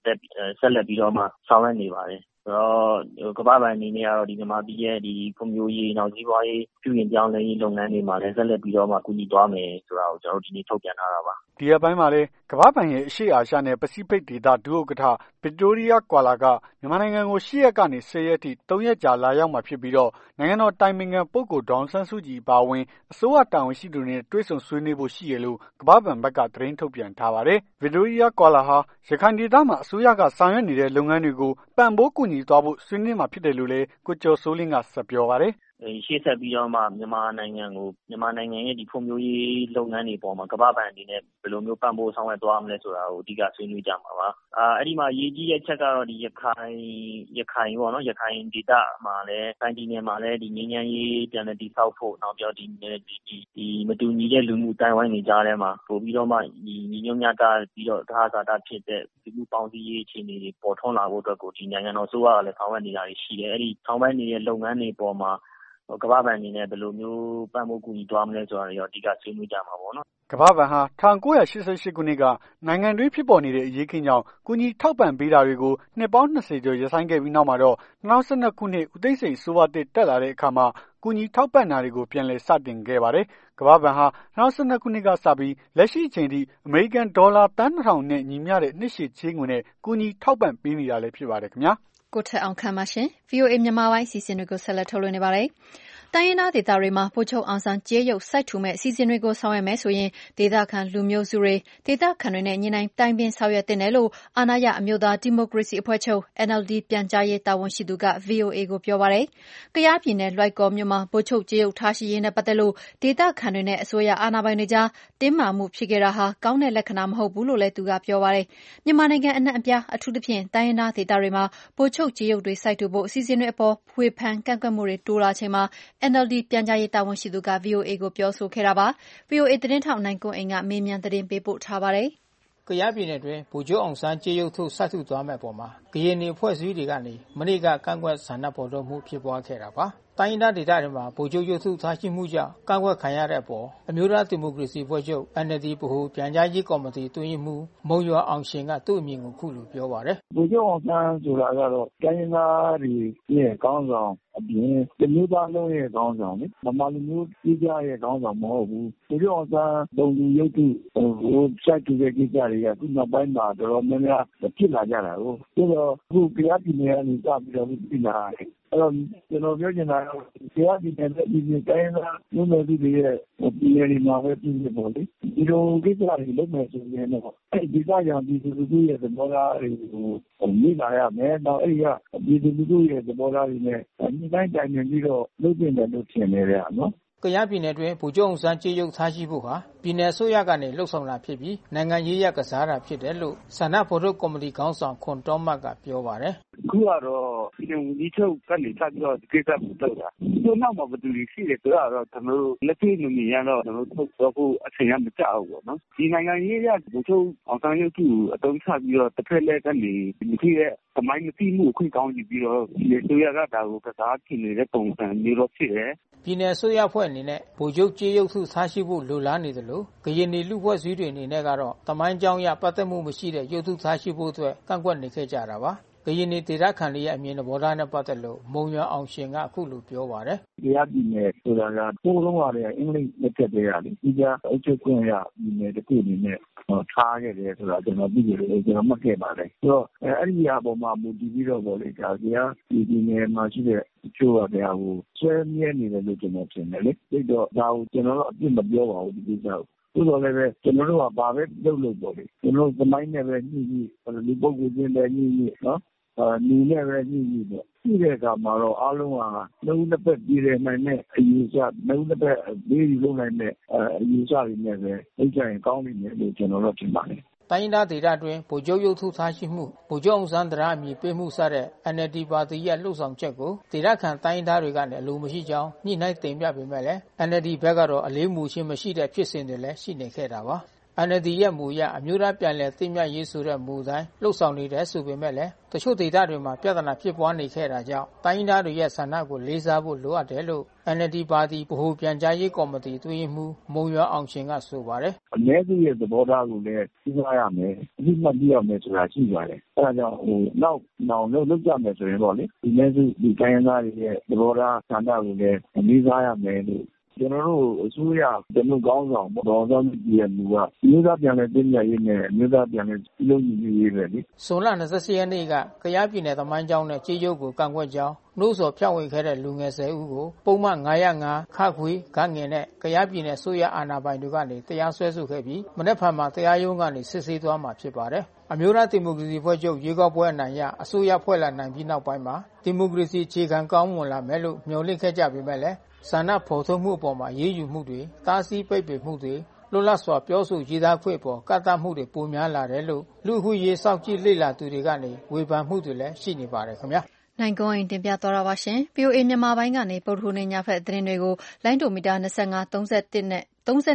ဆက်လက်ပြီးတော့မှဆောင်ရွက်နေပါတယ်ကမ္ဘာ့ဘဏ်အနေနဲ့ကတော့ဒီမြန်မာပြည်ရဲ့ဒီဖွံ့ဖြိုးရေးနောက်စီးပွားရေးပြုပြင်ပြောင်းလဲရေးလုပ်ငန်းတွေမှာလည်းဆက်လက်ပြီးတော့မှကူညီသွားမယ်ဆိုတာကိုကျွန်တော်တို့ဒီနေ့ထုတ်ပြန်ထားတာပါဒီရက်ပိုင်းမှာလည်းကမ္ဘာ့ဘဏ်ရဲ့အရှေ့အာရှနဲ့ပစိဖိတ်ဒေသဒုဥက္ကဋ္ဌဗစ်တိုးရီးယားကွာလာကမြန်မာနိုင်ငံကို10ရက်ကနေ10ရက်ထိ3ရက်ကြာလာရောက်မှာဖြစ်ပြီးတော့နိုင်ငံတော်တိုင်ပင်ခံပုဂ္ဂိုလ်ဒေါအောင်ဆန်းစုကြည်အပါအဝင်အစိုးရတာဝန်ရှိသူတွေနဲ့တွေ့ဆုံဆွေးနွေးဖို့ရှိရလို့ကမ္ဘာ့ဘဏ်ဘက်ကသတင်းထုတ်ပြန်ထားပါတယ်ဗစ်တိုးရီးယားကွာလာဟာရခိုင်ဒေသမှာအစိုးရကဆောင်ရွက်နေတဲ့လုပ်ငန်းတွေကိုပံ့ပိုးကူညီသွားဖို့ဆွေးနွေးမှာဖြစ်တယ်လို့လည်းကိုကျော်စိုးလင်းကဆက်ပြောပါတယ်ရှေ့ဆက်ပြီးတော့မှမြန်မာနိုင်ငံရဲ့ဒီဖွံ့ဖြိုးရေးလုပ်ငန်းတွေပေါ်မှာကမ္ဘာ့ဘဏ်အနေနဲ့ဘယ်လိုမျိုးပံ့ပိုးဆောင်ရွက်သွားမလဲဆိုတာကိုအဓိကဆွေးနွေးကြမှာပါအဲ့ဒီမှာရေးကြီးတဲ့ချက်ကတော့ဒီရခိုင်ပေါ့နော်ရခိုင်ဒေသမှာလည်းတိုင်းပြည်နယ်မှာလည်းဒီငြိမ်းချမ်းရေးပြန်လည်တည်ဆောက်ဖို့နောက်ပြီးဒီမတူညီတဲ့လူမှုအတိုင်းဝိုင်းတွေကြားထဲမှာပို့ပြီးတော့မှဒီညီညွတ်များတာပြီးတော့ဒါဟာတာဖြစ်တဲ့ဒီမှုပေါင်းစည်းရေးအခြေအနေတွေပေါ်ထွန်းလာဖို့အတွက်ကိုဒီနိုင်ငံတော်အစိုးရကလည်းဆောင်ရွက်နေတာတွေရှိတယ်အဲ့ဒီဆောင်ရွက်နေတဲ့လုပ်ငန်းတွေပေါ်မှာကမ္ဘာ့ဘဏ်အနေနဲ့ဘယ်လိုမျိုးပံ့ပိုးကူညီသွားမလဲဆိုတာတွေရောအဓိကဆွေးနွေးကြမှာပေါ့နော်ကမ္ဘာ့ဘဏ်ဟာ1988ခုနှစ်ကနိုင်ငံတွင်းဖြစ်ပေါ်နေတဲ့အရေးခင်းကြောင့်ကူညီထောက်ပံ့ပေးတာတွေကိုနှစ်ပေါင်း20ကျော်ရပ်ဆိုင်းခဲ့ပြီးနောက်မှာတော့2012ခုနှစ်ဦးသိန်းစိန်အစိုးရတက်လာတဲ့အခါမှာကူညီထောက်ပံ့တာတွေကိုပြန်လည်စတင်ခဲ့ပါတယ်ကမ္ဘာ့ဘဏ်ဟာ2012ခုနှစ်ကစပြီးလက်ရှိအချိန်ထိအမေရိကန်ဒေါ်လာသန်း2000နဲ့ညီမျှတဲ့နှစ်ရှည်ချေးငွေနဲ့ကူညီထောက်ပံ့ပေးနေတာလည်းဖြစ်ပါတယ်ခင်ဗျာကိုထက်အောင်ခန့်ပါရှင် VOA မြန်မာပိုင်းစီစဉ်တွေကိုဆက်လက်ထုတ်လွှင့်နေပါတယ်တိုင်းရင်းသားဒေသတွေမှာဗိုလ်ချုပ်အောင်ဆန်းကြေးရုပ်စိုက်ထူမဲ့အစီအစဉ်တွေကိုဆောင်ရွက်မယ်ဆိုရင်ဒေသခံလူမျိုးစုတွေဒေသခံတွေနဲ့ညီနိုင်တိုင်ပင်ဆောင်ရွက်တင်တယ်လို့အာဏာရအမျိုးသားဒီမိုကရေစီအဖွဲ့ချုပ် NLD ပြန်ကြားရေးတာဝန်ရှိသူက VOA ကိုပြောပါတယ်။ကယားပြည်နယ်လွိုင်ကော်မြို့မှာဗိုလ်ချုပ်ကြေးရုပ်ထားရှိရေးနဲ့ပတ်သက်လို့ဒေသခံတွေနဲ့အစိုးရအာဏာပိုင်တွေကြားတင်းမာမှုဖြစ်ခဲ့တာဟာကောင်းတဲ့လက္ခဏာမဟုတ်ဘူးလို့လည်းသူကပြောပါတယ်။မြန်မာနိုင်ငံအနှံ့အပြားအထူးသဖြင့်တိုင်းရင်းသားဒေသတွေမှာဗိုလ်ချုပ်ကြေးရုပ်တွေစိုက်ထူဖို့အစီအစဉ်တွေအပေါ်ဝေဖန်ကန့်ကွက်မှုတွေတိုးလာချိန်မှာ NLD ပြန်ကြားရေးတာဝန်ရှိသူက VOA ကိုပြောဆိုခဲ့တာပါ။ VOA သတင်းထောက်နိုင်ကွန်းအိန်ကမေးမြန်းသတင်းပေးပို့ထားပါတယ်။ကယားပြည်နယ်တွင်ဗိုလ်ချုပ်အောင်ဆန်းကြေးရုပ်ထုစိုက်ထူသွားမဲ့ပေါ်မှာကရင်နေဖွဲ့စည်းတွေကနေမနေ့ကကန့်ကွက်ဆန္ဒပေါ်တော်မှုဖြစ်ပွားခဲ့တာပါ။တိုင်းဒေသတွေမှာဗိုလ်ချုပ်ရုပ်ထုထားရှိမှုကြောင့်ကန့်ကွက်ခံရတဲ့အပေါ်အမျိုးသားဒီမိုကရေစီအဖွဲ့ချုပ် NLD ဗဟိုပြန်ကြားရေးကော်မတီတွင်မှုမုံရွာအောင်ရှင်ကသူ့အမြင်ကိုခုလိုပြောပါတယ်။ဗိုလ်ချုပ်အောင်ဆန်းဆိုတာကတော့တိုင်းရင်းသားတွေရဲ့ခေါင်းဆောင်အပြင်တမျိုးသားလုံးရဲ့ခေါင်းဆောင်လေမမလူမျိုးကြီးကြရဲ့ခေါင်းဆောင်မဟုတ်ဘူးဗိုလ်ချုပ်အောင်ဆန်းလုံလူရုပ်ထုစိုက်ထူတဲ့ကိစ္စတွေကခုနောက်ပိုင်းမှာတော်တော်များများဖြစ်လာကြတာကိုဆိုတော့ခုကြားပြည်နယ်ကနေစပြီးတော့ပြည်လာတယ်အဲ့တော့ကျွန်တော်ပြောချင်တာကတရားပြည်နယ်နဲ့ပြည်တိုင်းသားမျိုးနွယ်စုတွေရဲ့ပြည်နယ်တွေမှာပဲပြည်နေပေါ့လေဒီလိုကိစ္စတွေလုပ်မယ်ဆိုရင်တော့အဲ့ဒီသားကြောင့်ပြည်သူလူထုရဲ့သဘောထားတွေကိုမြင်လာရမယ်တော့အဲ့ဒီကပြည်သူလူထုရဲ့သဘောထားတွေနဲ့ဒီတိုင်းတိုင်နေပြီးတော့လုပ်တင်တယ်လို့ထင်နေတယ်နော်ကယားပြည်နယ်တွင်ဗိုလ်ချုပ်အောင်ဆန်းကြေးရုပ်ထားရှိဖို့ဟာပြည်နယ်အစိုးရကနေလှုပ်ဆောင်လာဖြစ်ပြီးနိုင်ငံရေးရကစားတာဖြစ်တယ်လို့ဆန္ဒဖော်ထုတ်ကော်မတီခေါင်းဆောင်ခွန်တော်မတ်ကပြောပါတယ်အခုကတော့ဒီဝန်ကြီးချုပ်ကနေစပြီးတော့ကိစ္စကိုလုပ်တာဒီနောက်မှာဘယ်သူရှိတယ်ဆိုတော့ကျွန်တော်တို့လက်တွေ့နေရတော့ကျွန်တော်တို့ထုတ်ဖို့အချိန်ကမကြောက်ဘူးပေါ့နော်ဒီနိုင်ငံရေးရဗိုလ်ချုပ်အောင်ဆန်းရုပ်ထုအတုံးချပြီးတော့တစ်ဖက်လက်ကနေဒီခေတ်ရဲ့သမိုင်းမသိမှုခွင့်ကောင်းယူပြီးတော့ဒီအစိုးရကဒါကိုကစားချင်နေတဲ့ပုံစံမျိုးတော့ဖြစ်တယ်ပြည်နယ်အစိုးရဖွဲ့အနေနဲ့ဗိုလ်ချုပ်ကြေးရုပ်ထုထားရှိဖို့လိုလားနေတယ်လို့ကရင်နေလူဖွဲ့စည်းတွေအနေနဲ့ကတော့သမိုင်းကြောင်းရပတ်သက်မှုမရှိတဲ့ရုပ်ထုထားရှိဖို့အတွက်ကန့်ကွက်နေခဲ့ကြတာပါကရင်နေဒေသခံတွေရဲ့အမြင်သဘောထားနဲ့ပတ်သက်လို့မုံရွာအောင်ရှင်ကအခုလိုပြောပါတယ်။တရားပြည်နယ်ဆိုတာကပိုးလုံးရတယ်အင်္ဂလိပ်လက်ထက်တည်းရတယ်။ဒီကအုပ်ချုပ်ခွင့်ရပြည်နယ်တစ်ခုအနေနဲ့ထားခဲ့တယ်ဆိုတာကျွန်တော်သိတယ်လို့ကျွန်တော်မှတ်ခဲ့ပါတယ်။ဆိုတော့အဲ့ဒီအပေါ်မှာမူတည်ပြီးတော့ပေါ့လေဒါတရားပြည်နယ်မှာရှိတဲ့အချို့ကတရားကိုဆွဲမြဲနေတယ်လို့ကျွန်တော်ထင်တယ်လေ။ပြီးတော့ဒါကိုကျွန်တော်တို့အပြစ်မပြောပါဘူးဒီကိစ္စကို။ဆိုတော့လည်းပဲကျွန်တော်တို့ကဘာပဲလုပ်ပေါ့လေကျွန်တော်တို့သမိုင်းနဲ့ပဲညှိလူပုဂ္ဂိုလ်ချင်းပဲညှိနော်လူနဲ့ပဲညှိပေါ့ရှိတဲ့အခါမှာတော့အားလုံးကနှုတ်နှစ်ဖက်ပြည်ရနိုင်တဲ့အယူဆနှုတ်နှစ်ဖက်ဘေးလုံးနိုင်တဲ့အယူဆတွေနဲ့ပဲသိကြရင်ကောင်းနေတယ်လို့ကျွန်တော်တို့ထင်ပါတယ်တိုင်းဒေသအတွင်းဗိုလ်ချုပ်ရုပ်ထုထားရှိမှုဗိုလ်ချုပ်အောင်ဆန်းတရားအမည်ပေးမှုစတဲ့ NLD ပါတီရဲ့လှုပ်ဆောင်ချက်ကိုဒေသခံတိုင်းသားတွေကနေအလိုမရှိကြောင်းညှိနှိုင်းတင်ပြပေမဲ့လည်း NLD ဘက်ကတော့အလေးမူချင်းမရှိတဲ့ဖြစ်စဉ်တွေလည်းရှိနေခဲ့တာပါ NLD ရဲ့မူအရအမျိုးသားပြန်လည်သိမြတ်ရေးဆိုတဲ့မူတိုင်းလှုပ်ဆောင်နေတယ်ဆိုပေမဲ့လည်းတချို့ဒေသတွေမှာပြဿနာဖြစ်ပွားနေခဲ့တာကြောင့်တိုင်းရင်းသားတွေရဲ့ဆန္ဒကိုလေးစားဖို့လိုအပ်တယ်လို့ NLD ပါတီဗဟိုပြန်ကြားရေးကော်မတီအတွင်းရေးမှူးမုံရွာအောင်ရှင်ကဆိုပါတယ်။အနည်းစုရဲ့သဘောထားကိုလည်းသိရမယ်။အသိမှတ်ပြုရမယ်ဆိုတာရှိပါတယ်။အဲဒါကြောင့်နောက်လုပ်ကြမယ်ဆိုရင်ပေါ့လေဒီအနည်းစုဒီတိုင်းရင်းသားတွေရဲ့သဘောထားဆန္ဒကိုလည်းလေးစားရမယ်လို့ကျွန်တော်တို့အစိုးရကျွန်တော်ကောင်းဆောင်တော်တော်များများမူကမြို့သားပြန်လည်သိမြတ်ရေးနဲ့မြို့သားပြန်လည်လုံခြုံရေးပဲလေ။ဇွန်လ28ရက်နေ့ကကယားပြည်နယ်သမိုင်းကျောင်းနဲ့ကြေးရုပ်ကိုကန့်ကွက်ကြောင်းနှိုးဆော်ဖြန့်ဝေခဲ့တဲ့လူငယ်10ဦးကိုပုံမှန်905ခခွေဂငင်နဲ့ကယားပြည်နယ်ဆိုရအာဏာပိုင်တွေကနေတရားစွဲဆိုခဲ့ပြီးမနေ့ဖက်မှာတရားရုံးကနေစစ်ဆေးသွားမှာဖြစ်ပါတယ်။အမျိုးသားဒီမိုကရေစီဖွဲ့ချုပ်ရွေးကောက်ပွဲအနိုင်ရအစိုးရဖွဲ့လာနိုင်ပြီးနောက်ပိုင်းမှာဒီမိုကရေစီအခြေခံကောင်းမွန်လာမယ်လို့မျှော်လင့်ခဲ့ကြပေမဲ့လည်းဆန္ဒဖော်ထုတ်မှုအပေါ်မှာရေးယူမှုတွေတားဆီးပိတ်ပင်မှုတွေလွတ်လပ်စွာပြောဆိုရေးသားခွင့်ပေါ်ကန့်သတ်မှုတွေပိုများလာတယ်လို့လူခုရေးစောင့်ကြည့်လေ့လာသူတွေကနေဝေဖန်မှုတွေလည်းရှိနေပါတယ်ခင်ဗျာနိုင်ကွန်းတင်ပြသွားတာပါရှင် VOA မြန်မာပိုင်းကနေပုဒ်ထူနေညဖက်သတင်းတွေကိုလိုင်းဒိုမီတာ25 31နဲ့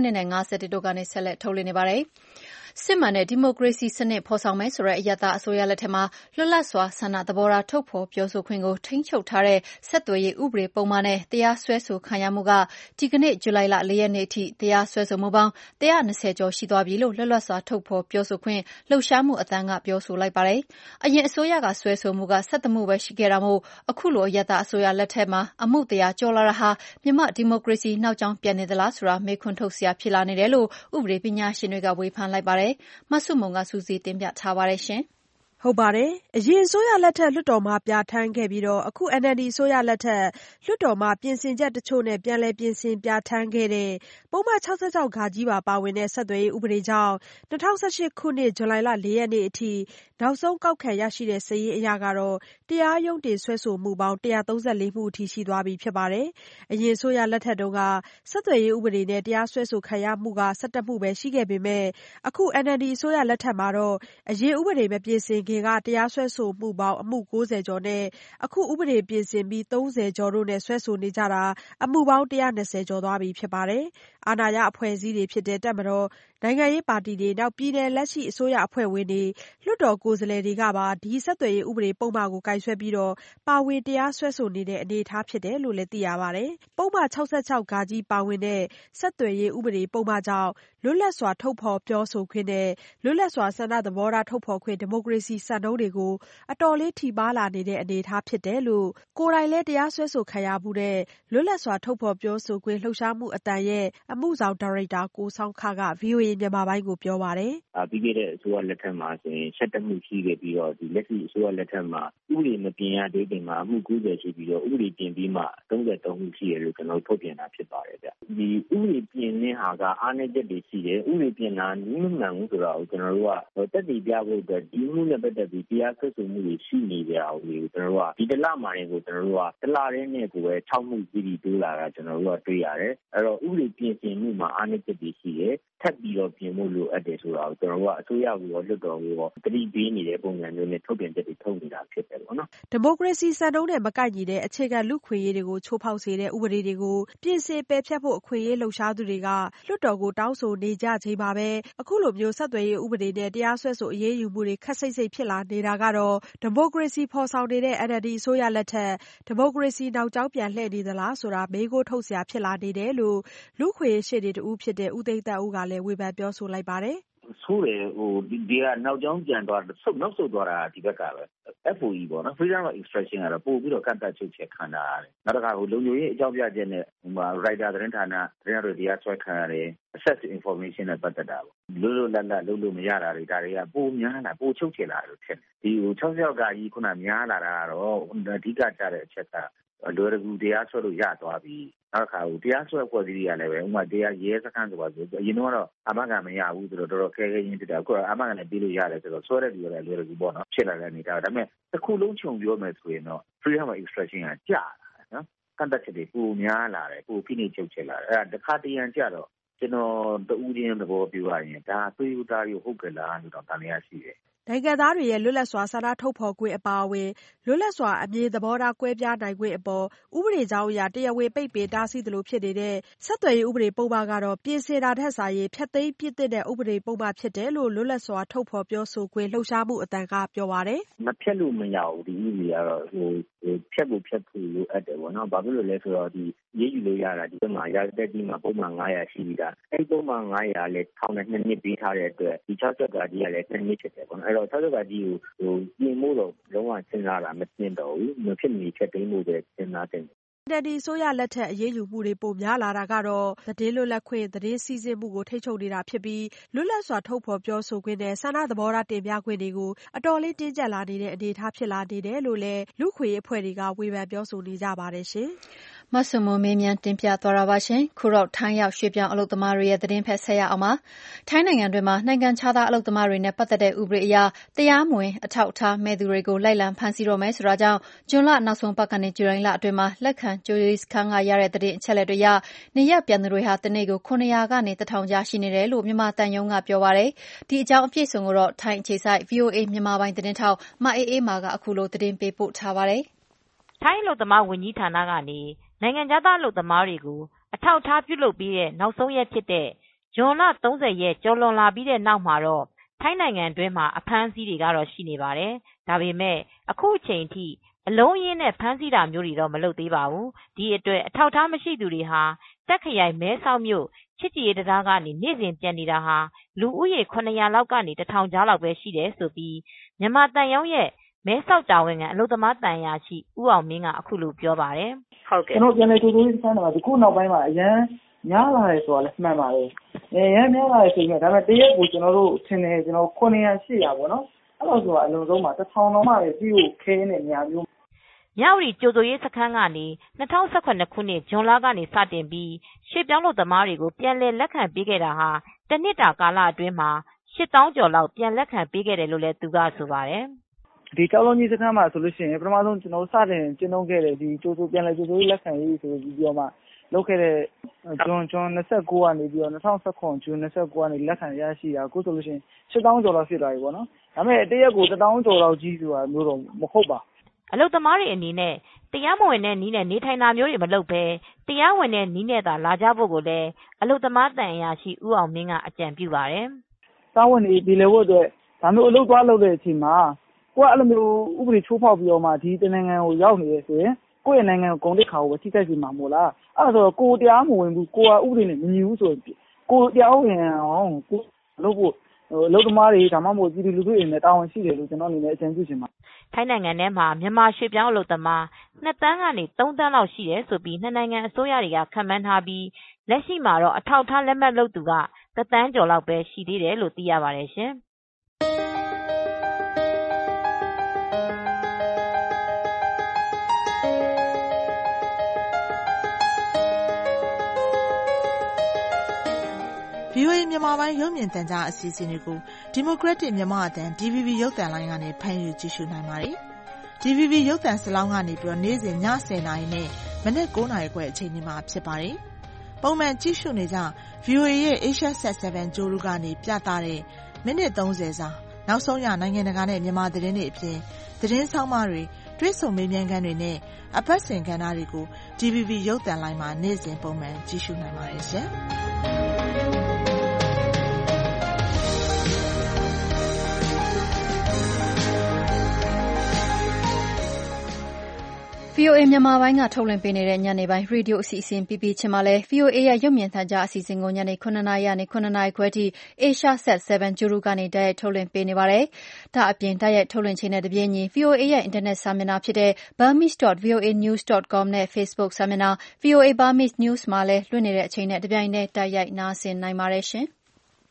52တို့ကနေဆက်လက်ထုတ်လွှင့်နေပါတယ်စစ်မှန်တဲ့ဒီမိုကရေစီစနစ်ဖော်ဆောင်မယ်ဆိုတဲ့အယက်သားအစိုးရလက်ထက်မှာလွတ်လပ်စွာဆန္ဒသဘောထားထုတ်ဖော်ပြောဆိုခွင့်ကိုထိန်းချုပ်ထားတဲ့ဆက်သွယ်ရေးဥပဒေပုံမှန်နဲ့တရားစွဲဆိုခံရမှုကဒီကနေ့ဇူလိုင်လ4ရက်နေ့အထိတရားစွဲဆိုမှုပေါင်း120ကျော်ရှိသွားပြီလို့လွတ်လပ်စွာထုတ်ဖော်ပြောဆိုခွင့်လှုပ်ရှားမှုအသံကပြောဆိုလိုက်ပါတယ်။အရင်အစိုးရကစွဲဆိုမှုက17မှုပဲရှိခဲ့တာမို့အခုလိုအယက်သားအစိုးရလက်ထက်မှာအမှု100ကျော်လာတာဟာမြန်မာဒီမိုကရေစီနောက်ကျောင်းပြန်နေသလားဆိုတာမေးခွန်းထုတ်စရာဖြစ်လာနေတယ်လို့ဥပဒေပညာရှင်တွေကဝေဖန်လိုက်ပါတယ်။မဆုမုံကစူးစီးတင်ပြထားပါတယ်ရှင်။ဟုတ်ပါတယ်။အရင်အစိုးရလက်ထက်လွှတ်တော်မှာပြဋ္ဌာန်းခဲ့ပြီးတော့အခု NLD အစိုးရလက်ထက်လွှတ်တော်မှာပြင်ဆင်ချက်တချို့နဲ့ပြန်လည်ပြင်ဆင်ပြဋ္ဌာန်းခဲ့တဲ့ပုံမှန်66ခါကြီးပါဝင်တဲ့ဆက်သွယ်ရေးဥပဒေကြောင့်2018ခုနှစ်ဇူလိုင်လ4ရက်နေ့အထိနောက်ဆုံးကောက်ခံရရှိတဲ့စာရင်းအရကတော့တရားရုံးတင်ဆွဲဆိုမှုပေါင်း134မှုအထိရှိသွားပြီဖြစ်ပါတယ်။အရင်အစိုးရလက်ထက်တုန်းကဆက်သွယ်ရေးဥပဒေနဲ့တရားစွဲဆိုခံရမှုက17မှုပဲရှိခဲ့ပေမဲ့အခု NLD အစိုးရလက်ထက်မှာတော့အရင်ဥပဒေမပြင်ဆင်ခင်ကတရားစွဲဆိုမှုပေါင်းအမှု90ကျော်နဲ့အခုဥပဒေပြင်ဆင်ပြီး30ကျော်တို့နဲ့စွဲဆိုနေကြတာအမှုပေါင်း120ကျော်သွားပြီဖြစ်ပါတယ်။အာဏာရအဖွဲ့အစည်းတွေဖြစ်တဲ့တပ်မတော်နိုင်ငံရေးပါတီတွေနောက်ပြည်နယ်လက်ရှိအစိုးရအဖွဲ့ဝင်တွေလွှတ်တော်ကိုယ်စားလှယ်တွေကပါဒီဆက်သွယ်ရေးဥပဒေပုံမှန်ကိုကိုင်ဆွဲပြီးတော့ပါဝင်တရားစွဲဆိုနေတဲ့အနေအထားဖြစ်တယ်လို့လည်းသိရပါတယ်။ပုံမှန်66ဂါကြီးပါဝင်တဲ့ဆက်သွယ်ရေးဥပဒေပုံမှန်ကြောင့်လွတ်လပ်စွာထုတ်ဖော်ပြောဆိုခွင့်နဲ့လွတ်လပ်စွာဆန္ဒသဘောထားထုတ်ဖော်ခွင့်ဒီမိုကရေစီစံနှုန်းတွေကိုအတော်လေးထိပါလာနေတဲ့အနေအထားဖြစ်တယ်လို့ကိုယ်တိုင်လည်းတရားစွဲဆိုခံရမှုတဲ့လွတ်လပ်စွာထုတ်ဖော်ပြောဆိုခွင့်လှုပ်ရှားမှုအတန်ရဲ့အမှုဆောင်ဒါရိုက်တာကိုဆောင်းခက VOA မြန်မာပိုင်းကိုပြောပါတယ်။ပြီးခဲ့တဲ့အစိုးရလက်ထက်မှာဆိုရင်17မှုရှိခဲ့ပြီးတော့ဒီလက်ရှိအစိုးရလက်ထက်မှာဥပဒေမပြင်ရသေးခင်မှာအမှု90ရှိပြီးတော့ဥပဒေပြင်ပြီးမှ33မှုရှိတယ်လို့ကျွန်တော်ထုတ်ပြန်တာဖြစ်ပါတယ်ဗျ။ဒီဥပဒေပြင်တဲ့ဟာကအားနည်းချက်တွေရှိတယ်။ဥပဒေပြင်တာနည်းမမှန်ဘူးဆိုတော့ကျွန်တော်တို့ကတက်တည်ပြဖို့အတွက်ဒီမှုနဲ့ပတ်သက်ပြီးတရားစွဲဆိုမှုတွေရှိနေကြအောင်လေကျွန်တော်တို့ကဒီတစ်လမှာနေကိုကျွန်တော်တို့ကတစ်လတည်းနဲ့ကိုပဲ6မှုပြီးတိုးလာတာကျွန်တော်တို့ကတွေ့ရတယ်။အဲ့တော့ဥပဒေပြင်ဆင်မှုမှာအားနည်းချက်တွေရှိတယ်။ထပ်ပြီးတော့ပြင်ဖို့လိုအပ်တယ်ဆိုတာကိုကျွန်တော်တို့ကအစိုးရကိုရောလွှတ်တော်ကိုရောတတိပေးနေတဲ့ပုံစံမျိုးနဲ့ထုတ်ပြန်ချက်တွေထုတ်နေတာဖြစ်တယ်ပေါ့နော်။ဒီမိုကရေစီစံနှုန်းနဲ့မကိုက်ညီတဲ့အခြေခံလူ့ခွင့်ရေးတွေကိုချိုးဖောက်စေတဲ့ဥပဒေတွေကိုပြင်ဆင်ပယ်ဖျက်ဖို့အခွင့်အရေးလှုပ်ရှားသူတွေကလွှတ်တော်ကိုတောင်းဆိုနေကြချိန်မှာပဲအခုလိုမျိုးဆက်သွယ်ရေးဥပဒေနဲ့တရားစွဲဆိုအရေးယူမှုတွေခက်စိတ်စိတ်ဖြစ်လာနေတာကတော့ဒီမိုကရေစီဖော်ဆောင်နေတဲ့ NLD အစိုးရလက်ထက်ဒီမိုကရေစီနောက်ကျောင်းပြန်လှည့်နေသလားဆိုတာမေးခွန်းထုတ်စရာဖြစ်လာနေတယ်လို့လူ့ခွင့်ရေးရှေ့နေတဦးဖြစ်တဲ့ဦးသိန်းသန်းဦးကလည်းဝေဖန်ပြောဆိုလိုက်ပါတယ်ဆိုးတယ်ဒီကနောက်ကျောင်းပြန်သွားနောက်ဆုတ်သွားတာဒီဘက်ကပဲ FOE ပေါ့နော် Freedom of Expression ကတော့ပို့ပြီးတော့ကန့်သတ်ချုပ်ချယ်ခံတာရတယ်နောက်တစ်ခါလုံခြုံရေးအကြောင်းပြချက်နဲ့Writer သတင်းဌာနသတင်းတွေတရားစွဲခံရတယ် access to information နဲ့ပတ်သက်တာပေါ့လွတ်လွတ်လပ်လပ်လုပ်လို့မရတာတွေဒါတွေကပိုများလာပိုချုပ်ချယ်လာတယ်ဖြစ်တယ်ဒီ66ကကြီးခုနများလာတာကတော့အဓိကကြတဲ့အချက်ကလွယ်ကူတရားစွဲလို့ရသွားပြီနောက်တစ်ခါတရားစွဲဖွဲ့စည်းရလည်းပဲဥပမာတရားရဲစခန်းဆိုပါဆိုအရင်တော့အာမခံမရဘူးဆိုတော့တော်တော်ခဲခဲရင်းဖြစ်တာအခုအာမခံလည်းပြီးလို့ရတယ်ဆိုတော့စွဲတဲ့လူတွေကလွယ်ကူပေါ့နော်ဖြစ်လာတဲ့အနေဒါပေမဲ့တစ်ခုလုံးခြုံပြောမယ်ဆိုရင်တော့ freedom of expression ကကြာလာတယ်နော်ကန့်သက်ချက်တွေပိုများလာတယ်ပိုဖိနှိပ်ချုပ်ချယ်လာတယ်အဲ့ဒါတစ်ခါတရံကြတော့ကျွန်တော်တူးချင်းသဘောပြောရရင်ဒါသွေးဥသားရုပ်ဟုတ်ကလားလို့တော့တန်လျာရှိတယ်နိုင်ငံသားတွေရဲ့လွတ်လပ်စွာဆန္ဒထုတ်ဖော်ခွင့်အပါအဝင်လွတ်လပ်စွာအမြင်သဘောထားကွဲပြားနိုင်ခွင့်အပေါ်ဥပဒေကြောင်းအရတရားဝင်ပိတ်ပင်တားဆီးသလိုဖြစ်နေတဲ့ဆက်သွယ်ရေးဥပဒေပုံမှန်ကတော့ပြင်ဆင်တာထက်စာရင်ဖျက်သိမ်းပြစ်သင့်တဲ့ဥပဒေပုံမှန်ဖြစ်တယ်လို့လွတ်လပ်စွာထုတ်ဖော်ပြောဆိုခွင့်လှုပ်ရှားမှုအသံကပြောပါတယ်။မဖျက်လို့မရဘူးဒီဥပဒေကတော့ဖျက်ဖို့လိုအပ်တယ်ပေါ့နော်။ဘာဖြစ်လို့လဲဆိုတော့ရေးယူလို့ရတာဒီဘက်မှာရာဇသတ်ကြီးမှာပုံမှန်900ရှိပြီးသား။အဲဒီပုံမှန်900လည်းထောင်နဲ့2နှစ်ပေးထားတဲ့အတွက်ဒီ60ကကြီးကလည်း2နှစ်ဖြစ်တယ်ပေါ့နော်။အဲ့တော့60ကကြီးကိုပြင်ဖို့တော့လုံးဝစဉ်းစားတာမသင့်တော့ဘူး။မဖြစ်မနေဖျက်သိမ်းဖို့ပဲစဉ်းစားသင့်တယ် NLD အစိုးရလက်ထက်အရေးယူမှုတွေပိုများလာတာကတော့သတင်းလွတ်လပ်ခွင့်သတင်းစီစဉ်မှုကိုထိန်းချုပ်နေတာဖြစ်ပြီးလွတ်လပ်စွာထုတ်ဖော်ပြောဆိုခွင့်နဲ့ဆန္ဒသဘောထားတင်ပြခွင့်တွေကိုအတော်လေးတင်းကျပ်လာနေတဲ့အနေအထားဖြစ်လာနေတယ်လို့လည်းလူ့ခွင့်ရေးအဖွဲ့တွေကဝေဖန်ပြောဆိုနေကြပါတယ်ရှင်မဆုမမေးမြန်းတင်ပြသွားတာပါရှင်ခုတော့ထိုင်းရောက်ရွှေပြောင်းအလုပ်သမားတွေရဲ့သတင်းဖက်ဆက်ရအောင်ပါထိုင်းနိုင်ငံတွင်းမှာနိုင်ငံခြားသားအလုပ်သမားတွေနဲ့ပတ်သက်တဲ့ဥပဒေအရတရားမဝင်အထောက်အထားမဲ့သူတွေကိုလိုက်လံဖမ်းဆီးတော့မယ်ဆိုတာကြောင့်ဇွန်လနောက်ဆုံးပတ်ကနေဇူလိုင်လအတွင်းမှာလက်ခံကြိုးရေးစခန်းကရတဲ့သတင်းအချက်အလက်တွေရနေရပြန်သူတွေဟာတနေ့ကို900ကနေ1000ကြားရှိနေတယ်လို့မြန်မာတန်ယုံကပြောပါတယ်ဒီအကြောင်းအပြည့်စုံကိုတော့ထိုင်းအခြေစိုက် VOA မြန်မာပိုင်းသတင်းထောက်မအေးမာကအခုလိုသတင်းပေးပို့ထားပါတယ်ထိုင်းအလုပ်သမားဝန်ကြီးဌာနကနေနိုင်ငံခြားသားအလုပ်သမားတွေကိုအထောက်အထားပြုလုပ်ပြီးတဲ့နောက်ဆုံးရက်ဖြစ်တဲ့ဇွန်လ30ရက်ကျော်လွန်လာပြီးတဲ့နောက်မှာတော့ထိုင်းနိုင်ငံတွင်းမှာအဖမ်းအဆီးတွေကတော့ရှိနေပါတယ်။ဒါပေမဲ့အခုအချိန်ထိအလုံးအရင်းနဲ့ဖမ်းဆီးတာမျိုးတွေတော့မလုပ်သေးပါဘူး။ဒီအတွက်အထောက်အထားမရှိသူတွေဟာတက်ခရိုင်မဲဆောက်မြို့ချစ်ကြည်ရေးတရားကနေနေ့စဉ်ပြန်နေတာဟာလူဦးရေ900လောက်ကနေ1000ကြားလောက်ပဲရှိတယ်ဆိုပြီးမြန်မာတန်ရုံးရဲ့မဲဆောက်တာဝန်ခံအလုပ်သမားတန်ရာရှိဦးအောင်မင်းကအခုလိုပြောပါတယ်။ဟုတ်ကဲ့ကျွန်တော်ပြန်လေတူတူစမ်းတယ်ဒီခုနောက်ပိုင်းမှာအရန်များလာတယ်ဆိုတာလည်းမှန်ပါတယ်။အရန်များလာတယ်ဆိုရင်ဒါပေမဲ့တရက်ကိုကျွန်တော်တို့ထင်တယ်ကျွန်တော်900 800ပေါ့နော်။အဲ့လိုဆိုတာအလုံးစုံမှာ1000တော့မှပဲပြီးကိုခဲနေနေရမျိုးမြဝတီကြိုဆိုရေးစခန်းကနေ2018ခုနှစ်ဇွန်လကနေစတင်ပြီးရွှေပြောင်းလုပ်သမားတွေကိုပြန်လည်လက်ခံပေးခဲ့တာဟာတစ်နှစ်တာကာလအတွင်းမှာ8000ကျော်လောက်ပြန်လက်ခံပေးခဲ့တယ်လို့လည်းသူကဆိုပါတယ်ဒီကြောက်လုံးကြီးစခန်းမှာဆိုလို့ရှိရင်ပထမဆုံးကျွန်တော်စတင်ကျင်းသုံးခဲ့တဲ့ဒီကြိုဆိုပြန်လည်ကြိုဆိုရေးလက်ခံရေးဆိုပြီးတော့မှလုပ်ခဲ့တဲ့ဂျွန်29ကနေပြီးတော့2019ဂျွန်29ကနေလက်ခံရရှိတာအခုဆိုလို့ရှိရင်8000ကျော်လောက်ဖြစ်သွားပြီပေါ့နော်ဒါပေမဲ့တရက်ကို1000ကျော်လောက်ကြီးဆိုတာမျိုးတော့မဟုတ်ပါအလုပ်သမားတွေအနေနဲ့တရားမဝင်တဲ့နည်းနဲ့နေထိုင်တာမျိုးတွေမလုပ်ဘဲတရားဝင်တဲ့နည်းနဲ့သာလာကြဖို့ကိုလည်းအလုပ်သမားတန်အရာရှိဦးအောင်မင်းကအကြံပြုပါတယ်။စာဝင်တွေပြည်လည်ဖို့အတွက်ဒါမျိုးအလုပ်သွားလုပ်တဲ့အချိန်မှာကိုကအဲ့လိုမျိုးဥပဒေချိုးဖောက်ပြီးတော့မှဒီတနိုင်ငံကိုရောက်နေရဆိုရင်ကိုယ့်ရဲ့နိုင်ငံကိုဂုဏ်သိက္ခာကိုပဲထိခိုက်စေမှာမို့လားအဲ့ဒါဆိုတော့ကိုတရားမဝင်ဘူးကိုကဥပဒေနဲ့မညီဘူးဆိုရင်ကိုတရားဝင်အောင်ကိုလုပ်ဖို့အလုပ်သမားတွေဒါမှမဟုတ်ပြည်သူလူထုတွေနဲ့တာဝန်ရှိတယ်လို့ကျွန်တော်အနေနဲ့အကြံပြုချင်ပါထိုင်းနိုင်ငံထဲမှာမြန်မာရွှေပြောင်းအလုပ်သမား2တန်းကနေ3တန်းလောက်ရှိတယ်ဆိုပြီးနှစ်နိုင်ငံအစိုးရတွေကခန့်မှန်းထားပြီးလက်ရှိမှာတော့အထောက်အထားလက်မှတ်လုပ်သူက1တန်းကျော်လောက်ပဲရှိသေးတယ်လို့သိရပါတယ်ရှင်။ VOA မြန်မာပိုင်းရုပ်မြင်သံကြားအစီအစဉ်တွေကို Democratic မြန်မာအသံ DVB ရုပ်သံလိုင်းကနေဖမ်းယူကြည့်ရှုနိုင်ပါတယ်။ DVB ရုပ်သံစလောင်းကနေပြီးနေ့စဉ်ည10:00နာရီနဲ့မနက်9:00နာရီခွဲအချိန်မှာဖြစ်ပါတယ်။ပုံမှန်ကြည့်ရှုနေကြ VOA ရဲ့ Asia Set 7 ကြိုးလူကနေပြသတဲ့မိနစ်30စာနောက်ဆုံးရနိုင်ငံတကာနဲ့မြန်မာသတင်းတွေအပြင်သတင်းဆောင်မတွေတွေ့ဆုံမေးမြန်းခန်းတွေနဲ့အပတ်စဉ်ကဏ္ဍတွေကို DVB ရုပ်သံလိုင်းမှာနေ့စဉ်ပုံမှန်ကြည့်ရှုနိုင်ပါတယ်ရှင်။ VOA မြန်မာပိုင်းကထုတ်လွှင့်ပေးနေတဲ့ညနေပိုင်းရေဒီယိုအစီအစဉ်ပြီးပြီးချင်းမှာလဲ VOA ရဲ့ရုပ်မြင်သံကြားအစီအစဉ်ကိုညနေ9:00နာရီကနေ9:00နာရီခွဲထိ Asia Set 7 ဂျူရုကနေတိုက်ရိုက်ထုတ်လွှင့်ပေးနေပါတယ်။ဒါအပြင်တိုက်ရိုက်ထုတ်လွှင့်ခြင်းနဲ့တပြေးညီ VOA ရဲ့အင်တာနက်စာမျက်နှာဖြစ်တဲ့ burmese.voanews.com နဲ့ Facebook စာမျက်နှာ VOA Burmese News မှာလည်းလွှင့်နေတဲ့အချိန်နဲ့တပြိုင်တည်းတိုက်ရိုက်နားဆင်နိုင်ပါတယ်ရှင်။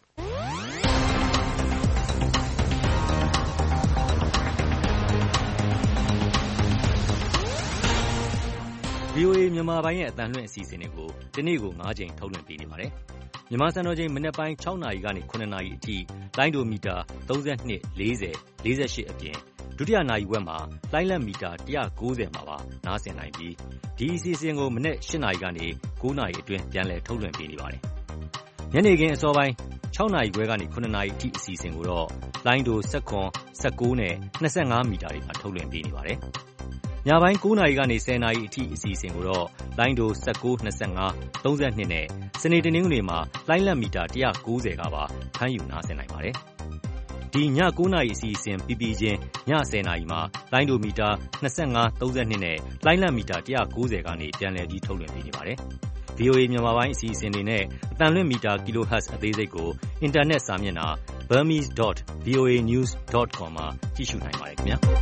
VOA မြန်မာပိုင်းရဲ့အသံလွှင့်အစီအစဉ်တွေကိုဒီနေ့ကို9ချိန်ထုတ်လွှင့်ပေးနေပါတယ်။မြန်မာစံတော်ချိန်မနက်ပိုင်း6နာရီကနေ9နာရီအထိလိုင်းဒိုမီတာ32 40 48အပြင်ဒုတိယနာရီဝက်မှာလိုင်းလက်မီတာ190မှာပါနားဆင်နိုင်ပြီးဒီအစီအစဉ်ကိုမနက်8နာရီကနေ9နာရီအတွင်းပြန်လည်ထုတ်လွှင့်ပေးနေပါတယ်။ညနေခင်းအစောပိုင်း 6 နာရီခွဲကနေ 9 နာရီအထိအစီအစဉ်ကိုတော့လိုင်းဒို17, 19နဲ့25မီတာတွေမှာထုတ်လွှင့်ပေးနေပါတယ်။ညပိုင်း 9 နာရီကနေ 10 နာရီအထိအစီအစဉ်ကိုတော့လိုင်းဒို19, 25, 32နဲ့စနေတနင်္ဂနွေမှာလိုင်းလတ်မီတာ190ကပါဖမ်းယူနားဆင်နိုင်ပါတယ်။ဒီည 9 နာရီအစီအစဉ်ပြီးချင်းည 10 နာရီမှာလိုင်းဒိုမီတာ25, 32နဲ့လိုင်းလတ်မီတာ190ကနေပြန်လည်ပြီးထုတ်လွှင့်ပေးနေပါတယ်။ VOA မြန်မာပိုင်းအစီအစဉ်တွေနဲ့အသံလွှင့်မီတာ kHz အသေးစိတ်ကိုအင်တာနက်စာမျက်နှာ burmese.voanews.com မှာကြည့်ရှုနိုင်ပါတယ်ခင်ဗျာ။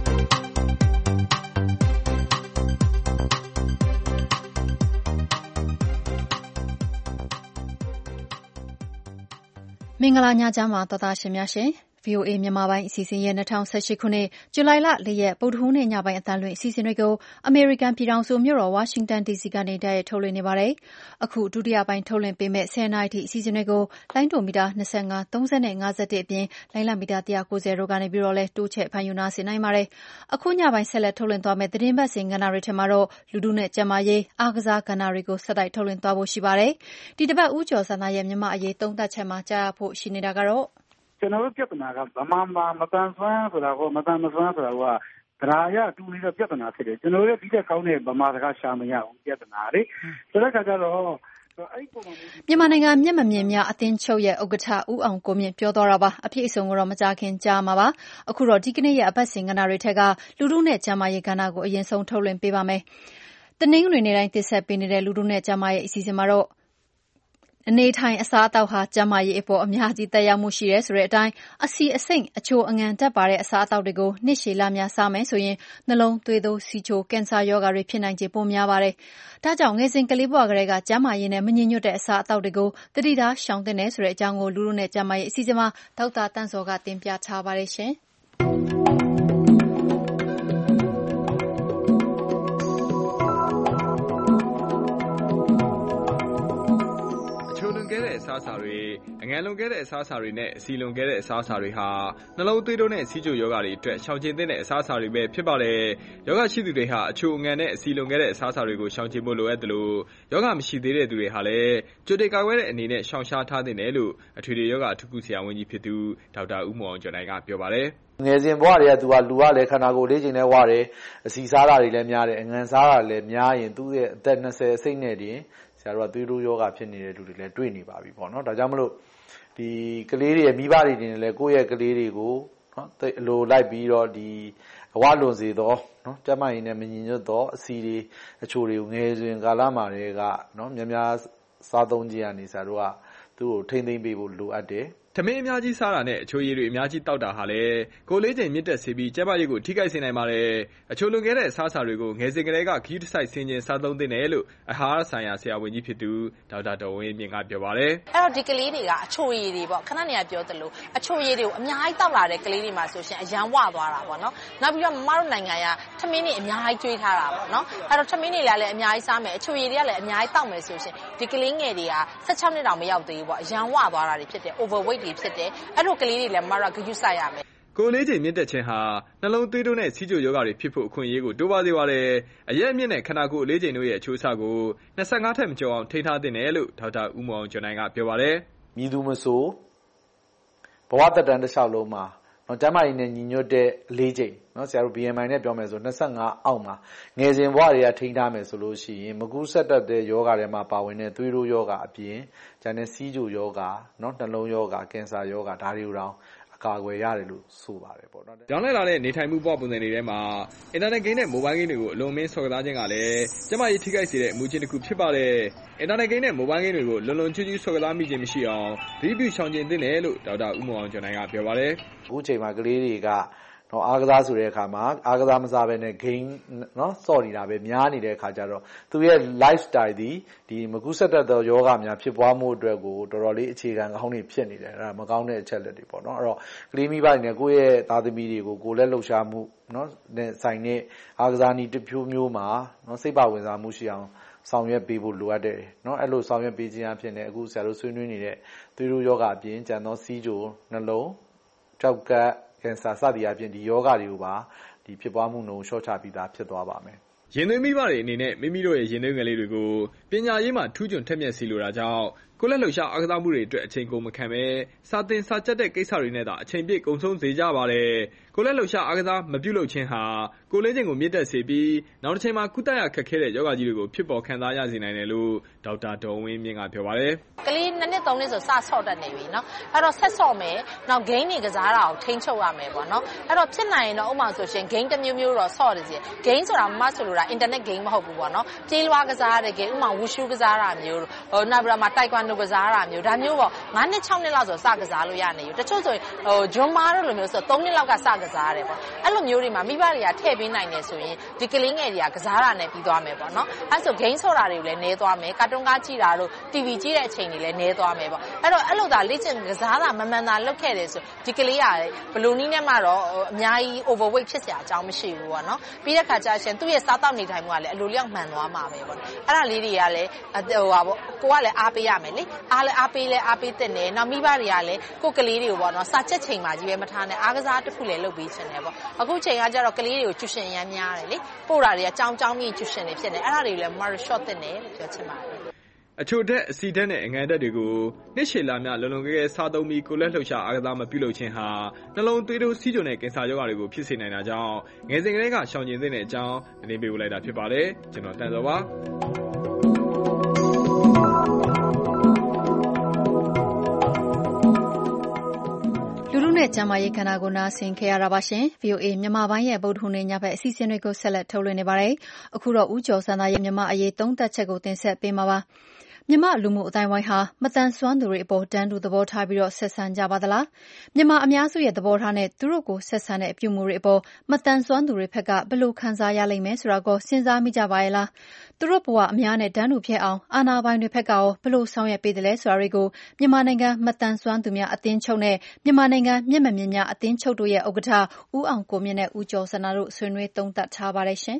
မင်္ဂလာညချမ်းပါသောသားရှင်များရှင် VOA မြန်မာပိုင်းအစီအစဉ်ရဲ့2018ခုနှစ်ဇူလိုင်လ4ရက်ပုဒ်ထူးနေ့ညပိုင်းအသံလွှင့်အစီအစဉ်တွေကိုအမေရိကန်ပြည်ထောင်စုမြို့တော်ဝါရှင်တန် DC ကနေတိုက်ရိုက်ထုတ်လွှင့်နေပါတယ်။အခုဒုတိယပိုင်းထုတ်လွှင့်ပေးမယ့်10နာရီထိအစီအစဉ်တွေကိုလိုင်းဒိုမီတာ25, 30နဲ့51အပြင်လိုင်းလတ်မီတာ190တို့ကနေပြီးတော့လဲတိုးချဲ့ဖမ်းယူနာဆင်နိုင်ပါတယ်။အခုညပိုင်းဆက်လက်ထုတ်လွှင့်သွားမယ့်သတင်းပတ်စဉ်ကဏ္ဍတွေထဲမှာတော့လူထုနဲ့ကျန်းမာရေးအားကစားကဏ္ဍတွေကိုဆက်တိုက်ထုတ်လွှင့်သွားဖို့ရှိပါတယ်။ဒီတစ်ပတ်ဦးကျော်စံသားရဲ့မြန်မာအရေးသုံးသပ်ချက်မှာကြားရဖို့ရှိနေတာကတော့ကျွန်တော်တို့ပြဿနာကဗမာမှာမတန်ဆွမ်းဆိုတာကိုမတန်မဆွမ်းဆိုတာကဒရာရတူနေတဲ့ပြဿနာဖြစ်တယ်ကျွန်တော်တို့ဒီတက်ကောင်းတဲ့ဗမာစကားရှာမရဘူးပြဿနာလေဆိုတဲ့အခါကျတော့မြန်မာနိုင်ငံမျက်မမြင်များအသင်းချုပ်ရဲ့ဥက္ကဋ္ဌဦးအောင်ကိုမြင့်ပြောသွားတာပါအဖြစ်အဆုံးကတော့မကြခင်ကြားမှာပါအခုတော့ဒီကနေ့ရဲ့အပတ်စဉ်ကဏ္ဍတွေထက်ကလူထုနဲ့ကျန်းမာရေးကဏ္ဍကိုအရင်ဆုံးထုတ်လွှင့်ပေးပါမယ်တနင်္ဂနွေနေ့တိုင်းတင်ဆက်ပေးနေတဲ့လူထုနဲ့ကျန်းမာရေးအစီအစဉ်မှာတော့အနေထိုင်အစားအသောက်ဟာကျန်းမာရေးအပေါ်အများကြီးသက်ရောက်မှုရှိတယ်ဆိုတဲ့အတိုင်းအဆီအစိမ့်အချိုအငံတက်ပါတဲ့အစားအသောက်တွေကိုနှစ်ရှည်လများစားမယ်ဆိုရင်နှလုံးသွေးတိုးဆီချိုကင်ဆာရောဂါတွေဖြစ်နိုင်ခြေပိုများပါတယ်။ဒါကြောင့်ငယ်စဉ်ကလေးဘဝကလေးကကျန်းမာရေးနဲ့မညီညွတ်တဲ့အစားအသောက်တွေကိုတတိထားရှောင်သင့်တယ်ဆိုတဲ့အကြောင်းကိုလူထုနဲ့ကျန်းမာရေးအစီအစဉ်မှာဒေါက်တာတန့်စောကတင်ပြထားပါတယ်ရှင်။ခဲ့တဲ့အစားအစာတွေအငန်လွန်ခဲ့တဲ့အစားအစာတွေနဲ့အစီလွန်ခဲ့တဲ့အစားအစာတွေဟာနှလုံးသွေးတိုးနဲ့ဆီးချိုရောဂါတွေအတွက်ရှောင်ကျဉ်သင့်တဲ့အစားအစာတွေပဲဖြစ်ပါတယ်။ယောဂရှိသူတွေဟာအချိုအငန်နဲ့အစီလွန်ခဲ့တဲ့အစားအစာတွေကိုရှောင်ကျဉ်ဖို့လိုအပ်တယ်လို့ယောဂမရှိသေးတဲ့သူတွေဟာလည်းကြိုတင်ကာကွယ်တဲ့အနေနဲ့ရှောင်ရှားထားသင့်တယ်လို့အထွေထွေယောဂအထူးကုဆရာဝန်ကြီးဖြစ်သူဒေါက်တာဦးမောင်ကျော်နိုင်ကပြောပါတယ်ငယ်စဉ်ဘဝတွေကလူကလည်းခန္ဓာကိုယ်လေးချိန်နဲ့ဝတယ်အစီစားတာတွေလည်းများတယ်အငန်စားတာလည်းများရင်သူ့ရဲ့အသက်20အစိတ်နဲ့တင်ဆရာတို့ကသွေးတိုးယောဂဖြစ်နေတဲ့လူတွေလည်းတွေ့နေပါပြီပေါ့နော်ဒါကြောင့်မလို့ဒီကလေးတွေရဲ့မိဘတွေတင်လည်းကိုယ့်ရဲ့ကလေးတွေကိုနော်အလိုလိုက်ပြီးတော့ဒီအဝလွန်စေတော့နော်ကျမကြီးနဲ့မညီညွတ်တော့အစီတွေအချိုတွေကိုငယ်စဉ်ကာလမှာတွေကနော်များများစားသုံးခြင်းကနေဆရာတို့ကသူ့ကိုထိမ့်သိမ့်ပေးဖို့လိုအပ်တယ်ထမင်းအများကြီးစားတာနဲ့အချိုရည်တွေအများကြီးတောက်တာဟာလည်းကိုယ်လေးချိန်မြင့်တက်စေပြီးကျန်းမာရေးကိုထိခိုက်စေနိုင်ပါတယ်။အချိုလွန်ခဲ့တဲ့အစားအစာတွေကိုငယ်စဉ်ကတည်းကခရီးတစ်စိုက်ဆင်ခြင်စားသုံးသင့်တယ်လို့အာဟာရဆိုင်ရာဆရာဝန်ကြီးဖြစ်သူဒေါက်တာဒေါ်ဝင်းမြင့်ကပြောပါတယ်။အဲ့တော့ဒီကလေးတွေကအချိုရည်တွေပေါ့ခဏနေပြောသလိုအချိုရည်တွေကိုအများကြီးတောက်လာတဲ့ကလေးတွေမှာဆိုရှင်အရန်ဝသွားတာပေါ့နော်။နောက်ပြီးတော့မမတို့နိုင်ငံကထမင်းတွေအများကြီးကျွေးထားတာပေါ့နော်။အဲ့တော့ထမင်းတွေလည်းအများကြီးစားမယ်အချိုရည်တွေကလည်းအများကြီးတောက်မယ်ဆိုရှင်ဒီကလေးငယ်တွေက16နှစ်တောင်မရောက်သေးဘူးပေါ့အရန်ဝသွားတာတွေဖြစ်တယ် overweight တွေဖြစ်တယ်အဲ့လိုကလေးတွေလည်းမမတို့ကဂရုစိုက်ရမယ်ကိုယ်လေးချိန်မြင့်တက်ခြင်းဟာနှလုံးသွေးတိုးနဲ့ဆီးချိုရောဂါတွေဖြစ်ဖို့အခွင့်အရေးကိုတိုးပါစေပါတယ်။အရက်အမြင့်နဲ့ခန္ဓာကိုယ်အလေးချိန်တို့ရဲ့အချိုးအဆကို25ထက်မကျော်အောင်ထိန်းထားသင့်တယ်လို့ဒေါက်တာဦးမောင်ကျော်နိုင်ကပြောပါတယ်။မြည်သူမဆိုဘဝသက်တမ်းတစ်လျှောက်လုံးမှာနော်ကျမကြီးနဲ့ညီညွတ်တဲ့အလေးချိန်နော်ဆရာတို့ BMI နဲ့ပြောမယ်ဆို25အောက်မှာငယ်စဉ်ဘဝတွေကထိန်းထားမယ်ဆိုလို့ရှိရင်မကူးဆက်တတ်တဲ့ယောဂတွေမှာပါဝင်တဲ့သွေးတိုးယောဂအပြင်ကျန်တဲ့ဆီးချိုယောဂနော်နှလုံးယောဂကင်ဆာယောဂဒါတွေကိုတောင်အကာအကွယ်ရတယ်လို့ဆိုပါတယ်ပေါ့နော်။ကြောင်းလိုက်လာတဲ့နေထိုင်မှုပုံစံတွေထဲမှာအင်တာနက်ဂိမ်းနဲ့မိုဘိုင်းဂိမ်းတွေကိုအလွန်မင်းဆော်ကစားခြင်းကလည်းကျမကြီးထိခိုက်စေတဲ့အမှုချင်းတစ်ခုဖြစ်ပါတယ်။အင်တာနက်ဂိမ်းနဲ့မိုဘိုင်းဂိမ်းတွေကိုလွန်လွန်ကျူးကျူးဆော်ကစားမိခြင်းမရှိအောင်သတိပြုရှောင်ကျဉ်သင့်တယ်လို့ဒေါက်တာဦးမောင်အောင်ကျော်နိုင်ကပြောပါတယ်။အခုချိန်မှာကလေးတွေကနော်အားကစားဆိုတဲ့အခါမှာအားကစားမစားဘဲနဲ့ game နော်စော့နေတာပဲများနေတဲ့အခါကျတော့သူရဲ့ lifestyle ဒီမကူးဆက်တတ်သောယောဂများဖြစ်ပွားမှုအတွက်ကိုတော်တော်လေးအခြေခံကောင်းနေဖြစ်နေတယ်အဲ့ဒါမကောင်းတဲ့အချက်လက်တွေပေါ့နော်အဲ့တော့ကလေးမိဘတွေနဲ့ကိုယ့်ရဲ့သားသမီးတွေကိုကိုယ်လက်လှုပ်ရှားမှုနော်နဲ့ဆိုင်တဲ့အားကစားနည်းတစ်ဖြိုးမျိုးမှာနော်စိတ်ပါဝင်စားမှုရှိအောင်ဆောင်ရွက်ပေးဖို့လိုအပ်တယ်เนาะအဲ့လိုဆောင်ရွက်ပေးခြင်းအဖြစ်နဲ့အခုဆရာတို့ဆွေးနွေးနေတဲ့သွေးတိုးယောဂအပြင်ကျန်သောဆီးချိုနှလုံးကြောက်ကပ်ကင်ဆာစသည်အပြင်ဒီယောဂတွေကိုပါဒီဖြစ်ပွားမှုနှုန်းလျှော့ချပြီးသားဖြစ်သွားပါမယ်ရင်သွေးမိဘတွေအနေနဲ့မိမိတို့ရဲ့ရင်သွေးငယ်လေးတွေကိုပညာရေးမှာထူးချွန်ထက်မြက်စီလိုတာကြောင့်ကိုလက်လှုပ်ရှားအားကစားမှုတွေအတွက်အချိန်ကုန်မခံဘဲစာတင်စာကြက်တဲ့ကိစ္စတွေနဲ့သာအချိန်ပြည့်ကုန်ဆုံးစေကြပါတယ်ကိုလက်လှုပ်ရှားအားကစားမပြုလုပ်ခြင်းဟာကိုလေးချင်းကိုမြင့်တက်စေပြီးနောက်တစ်ချိန်မှာကုသရခက်ခဲတဲ့ယောဂကြီးတွေကိုဖြစ်ပေါ်ခံစားရစေနိုင်တယ်လို့ဒေါက်တာဒေါ်ဝင်းမြင့်ကပြောပါတယ်ကလေး2နှစ်3နှစ်ဆိုစဆော့တတ်နေပြီเนาะအဲ့တော့ဆက်ဆော့မယ်နောက် game တွေကစားတာကိုထိန်းချုပ်ရမယ်ပေါ့เนาะအဲ့တော့ဖြစ်နိုင်ရင်တော့ဥပမာဆိုရှင် game တစ်မျိုးမျိုးတော့ဆော့တယ်စီ game ဆိုတာမဆိုလို့တာ internet game မဟုတ်ဘူးပေါ့เนาะပြေးလွှားကစားတဲ့ game ဥပမာ wushu ကစားတာမျိုးနောက်ပြီးတော့မှ taekwondo ကစားတာမျိုးဒါမျိုးပေါ့9နှစ်6နှစ်လောက်ဆိုစကစားလို့ရနေอยู่တချို့ဆိုရင်ဂျွန်မာတို့လိုမျိုးဆို3နှစ်လောက်ကစကစားရတယ်ပေါ့အဲ့လိုမျိုးတွေမှာမိဘတွေကထည့်ပေးနိုင်တယ်ဆိုရင်ဒီကလေးငယ်တွေကကစားတာနဲ့ပြီးသွားမယ်ပေါ့เนาะအဲ့ဆို game ဆော့တာတွေကိုလည်းနည်းသွားမယ်ကာတွန်းကားကြည့်တာတို့ TV ကြည့်တဲ့အချိန်တွေလည်းနည်းသွားမယ်ပေါ့အဲ့တော့အဲ့လိုသာလေ့ကျင့်ကစားတာမမှန်တာလုပ်ခဲ့တယ်ဆိုဒီကလေးကဘလိုနည်းနဲ့မှတော့အများကြီး overweight ဖြစ်စရာအကြောင်းမရှိဘူးပေါ့နော်ပြီးတဲ့ခါကျရှင်သူ့ရဲ့စားတောက်နေထိုင်မှုကလည်းအလိုလျောက်မှန်သွားမှာပဲပေါ့အဲ့ဒါလေးတွေကလည်းကိုကလည်းအားပေးရမယ်လေအားပေးတဲ့နေနောက်မိဘတွေကလည်းကိုကလေးတွေကိုပေါ့နော်စာချက်ချိန်မှာကြီးပဲမထားနဲ့အားကစားတစ်ခုလည်းလုပ်ပေးချင်တယ်ပေါ့အခုချိန်ကကျတော့ကလေးတွေကိုကျူရှင်ရမ်းများတယ်လေပို့တာတွေကကြောင်းမြင့်ကျူရှင်တွေဖြစ်နေအဲ့ဒါတွေလည်း more short တဲ့နေလို့ပြောချင်ပါတယ်အချို့တက်အစီတက်နဲ့အငန်တက်တွေကိုနှစ်ရှည်လာများလုံလုံကဲကဲစားသုံးပြီးကိုလက်လှုပ်ရှားအားကစားမပြုလုပ်ခြင်းဟာနှလုံးသွေးတိုးစီးကျုံတဲ့ကင်ဆာရောဂါတွေကိုဖြစ်စေနိုင်တာကြောင့်ငယ်စဉ်ကလေးကရှောင်ကျဉ်သင့်တဲ့အကြောင်းသတင်းပေးပို့လိုက်တာဖြစ်ပါတယ်ကျွန်တော်တန်စောပါလူလူနဲ့ကျန်းမာရေးခန္ဓာကိုယ်နာဆင်ခဲ့ရတာပါရှင် VOA မြန်မာပိုင်းရဲ့ဗုဒ္ဓဟူးနေ့ညဘက်အစီအစဉ်တွေကိုဆက်လက်ထုတ်လွှင့်နေပါတယ်အခုတော့ဦးကျော်စံသားရဲ့မြန်မာအရေးသုံးသပ်ချက်ကိုတင်ဆက်ပေးမှာပါမြန်မာလူမှုအတိုင်းဝိုင်းဟာမတန်ဆွမ်းသူတွေအပေါ်တန်းတူသဘောထားပြီးတော့ဆက်ဆံကြပါသလားမြန်မာအများစုရဲ့သဘောထားနဲ့သူတို့ကိုဆက်ဆံတဲ့အပြုအမူတွေအပေါ်မတန်ဆွမ်းသူတွေဘက်ကဘယ်လိုခံစားရလိမ့်မယ်ဆိုတာကိုစဉ်းစားမိကြပါရဲ့လားသူတို့ဘဝအများနဲ့တန်းတူဖြစ်အောင်အာဏာပိုင်တွေဘက်ကရောဘယ်လိုဆောင်ရွက်ပေးတယ်လဲဆိုတာတွေကိုမြန်မာနိုင်ငံမတန်ဆွမ်းသူများအသင်းချုပ်နဲ့မြန်မာနိုင်ငံမျက်မမြင်များအသင်းချုပ်တို့ရဲ့ဥက္ကဋ္ဌဦးအောင်ကိုမြင့်နဲ့ဦးကျော်စန္ဒာတို့ဆွေးနွေးသုံးသပ်ထားပါတယ်ရှင်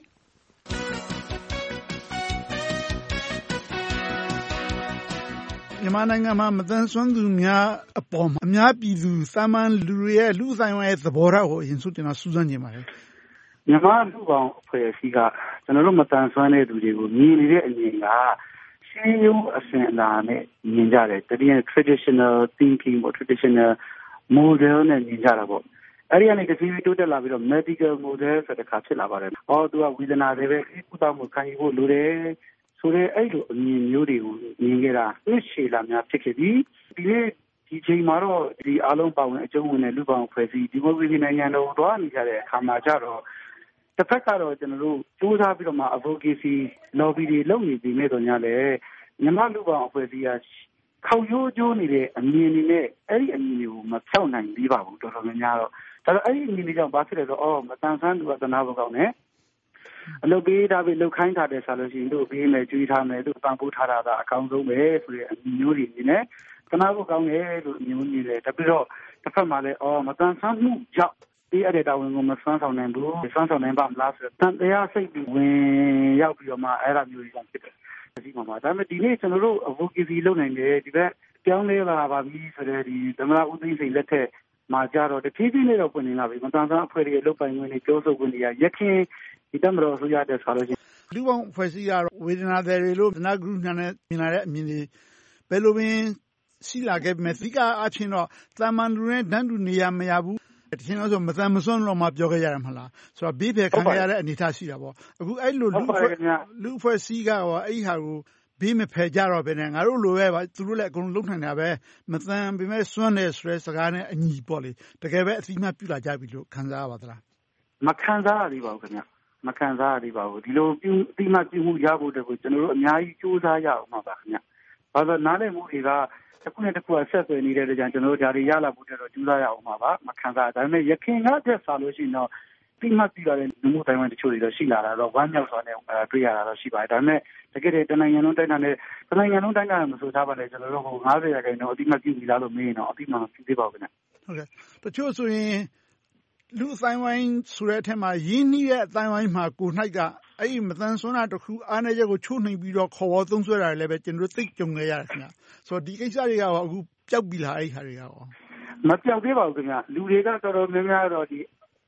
မြန်မာနိုင်ငံမှာမတန်ဆွမ်းသူများအပေါ်အများပြည်သူသာမန်လူတွေရဲ့လူဆိုင်ရဲ့သဘောထားကိုအရင်ဆုံးကျွန်တော်စူးစမ်းနေပါတယ်မြန်မာလူပေါင်းအဖွဲ့အစည်းကကျွန်တော်တို့မတန်ဆွမ်းတဲ့သူတွေကိုမြင်နေတဲ့အမြင်ကရှင်းရုံအစဉ်အလာနဲ့မြင်ကြတယ်တကယ် traditional thinking ပေါ့ traditional model နဲ့မြင်ကြတာပေါ့အဲ့ဒီကနေတဖြည်းဖြည်းတိုးတက်လာပြီးတော့ medical model ဆိုတဲ့ခါဖြစ်လာပါတယ်သူကဝေဒနာတွေပဲကုသမှုခံယူဖို့လိုတယ်ဆိုတဲ့အဲ့လိုအမြင်မျိုးတွေကိုမြင်ခဲ့တာနှစ်ရှည်လာများဖြစ်ခဲ့ပြီးဒီနေ့ဒီချိန်မှာတော့ဒီအားလုံးပါဝင်အကျုံးဝင်တဲ့လူပေါင်းဖွဲ့စည်းဒီမိုကရေစီနိုင်ငံတော်တွားနေကြတဲ့အခါမှာကြတော့တစ်ဖက်ကတော့ကျွန်တော်တို့စူးစမ်းပြီးတော့မှ advocacy lobby တွေလုပ်နေပြီမဲ့တော့ညလည်းမြန်မာလူပေါင်းအဖွဲ့အစည်းကခေါရိုးကျိုးနေတဲ့အမြင်တွေနဲ့အဲ့ဒီအမြင်တွေကိုမဖြောက်နိုင်သေးပါဘူးတော်တော်များများတော့ဒါတော့အဲ့ဒီအမြင်တွေကြောင့်ဘာဖြစ်လဲဆိုတော့မတန်ဆန်းသူကသနာဖို့ကောင်းတယ်အလုပ်ပေးတာပဲလုပ်ခိုင်းထားတယ်ဆိုလို့ရှိရင်တို့ပေးမယ်ကြွေးထားမယ်တို့ပံ့ပိုးထားတာကအကောင်းဆုံးပဲဆိုတဲ့အမြင်မျိုးတွေနေသနာဖို့ကောင်းတယ်လို့မြင်နေတယ်တပြီးတော့တစ်ဖက်မှာလည်းမတန်ဆန်းမှုကြောင့်ဒီအဲ့တဲ့တာဝန်ကိုမဆွမ်းဆောင်နိုင်ဘူးဆွမ်းဆောင်နိုင်ပါမလားဆိုတော့တန်တရားစိတ်ပြီးဝင်ရောက်ပြီးတော့မှအဲ့ဒါမျိုးတွေကြောင့်ဖြစ်တယ်ဒီမှာဒါပေမဲ့ဒီနေ့ကျွန်တော်တို့ advocacy လုပ်နိုင်တယ်ဒီဘက်ပြောင်းလဲလာပါပြီဆိုတဲ့ဒီသမ္မတဦးသိန်းစိန်လက်ထက်မှာကြတော့တဖြည်းဖြည်းနဲ့တော့ပြင်နေလာပြီမတန်ဆန်းအဖွဲ့တွေလုပ်ပိုင်ခွင့်တွေပြောဆိုခွင့်တွေကရခင်ဒီတမတော်ဆိုရတဲ့ဆိုလို့ရှိရင်လူပေါင်းဖွဲ့စည်းရဝေဒနာတွေလို့သနာဂရုညာနဲ့မြင်လာတဲ့အမြင်တွေဘယ်လိုပင်ရှိလာခဲ့မယ်ဒီကအချင်းတော့တာမန်လူနဲ့တန်းတူနေရမရဘူးတချင်းလို့ဆိုမတန်မစွန်းတော့မှပြောခဲ့ရမှာလားဆိုတော့ဘေးဖယ်ခံရတဲ့အနေအထားရှိတာပေါ့အခုအဲ့လိုလူအဖွဲ့စည်းကရောအဲ့ဟာကိုဘေးမဖယ်ကြတော့ဘဲနဲ့ငါတို့လိုပဲသူတို့လည်းအကုန်လုံးလုံနိုင်တာပဲမတန်ပေမဲ့စွန့်တယ်ဆိုတဲ့စကားနဲ့အညီပေါ့လေတကယ်ပဲအသိမှပြုလာကြပြီလို့ခံစားရပါသလားမခံစားရသေးပါဘူးခင်ဗျမခံစားရသေးပါဘူးဒီလိုအသိမှပြုမှုရဖို့တကူကျွန်တော်တို့အများကြီးစူးစမ်းရအောင်ပါခင်ဗျဘာလို့နားလည်မှုတွေကတစ်ခုနဲ့တစ်ခုဆက်သွယ်နေတဲ့ကြောင့်ကျွန်တော်တို့ဒါတွေရလာဖို့တော့ကြိုးစားရအောင်ပါမခံစားဒါပေမဲ့ရခင်ကတက်စားလို့ရှိရင်တော့တိမှတ်ပြီးတော့လူမှုတိုင်းဝန်တချို့တွေတော့ရှိလာတာတော့ဝမ်းမြောက်စွာနဲ့တွေ့ရတာတော့ရှိပါတယ်ဒါပေမဲ့တကယ်တနိုင်ငံလုံးတိုင်းတာနဲ့တနိုင်ငံလုံးတိုင်းတာမဆိုထားပါနဲ့ကျွန်တော်တို့90ရာခိုင်နှုန်းအတိမတ်ပြုပြီးလားလို့မေးရင်တော့အတိမတ်ပြုသေးပါဘူးခင်ဗျဟုတ်ကဲ့တချို့ဆိုရင်လူအတိုင်းဝိုင်းဆိုတဲ့အထက်မှာရင်းနှီးတဲ့အတိုင်းဝိုင်းမှာကိုနှိုက်ကအဲ့ဒီမတန်ဆွမ်းတာတစ်ခုအားနည်းချက်ကိုချိုးနှိမ်ပြီးတော့ခေါ်ဝေါ်သုံးဆွဲတာလည်းပဲကျွန်တော်သိကြုံခဲ့ရတယ်ခင်ဗျဆိုတော့ဒီကိစ္စတွေကရောအခုပျောက်ပြီလားအဲ့ဒီဟာတွေကရောမပျောက်သေးပါဘူးခင်ဗျလူတွေကတော်တော်များများတော့ဒီချ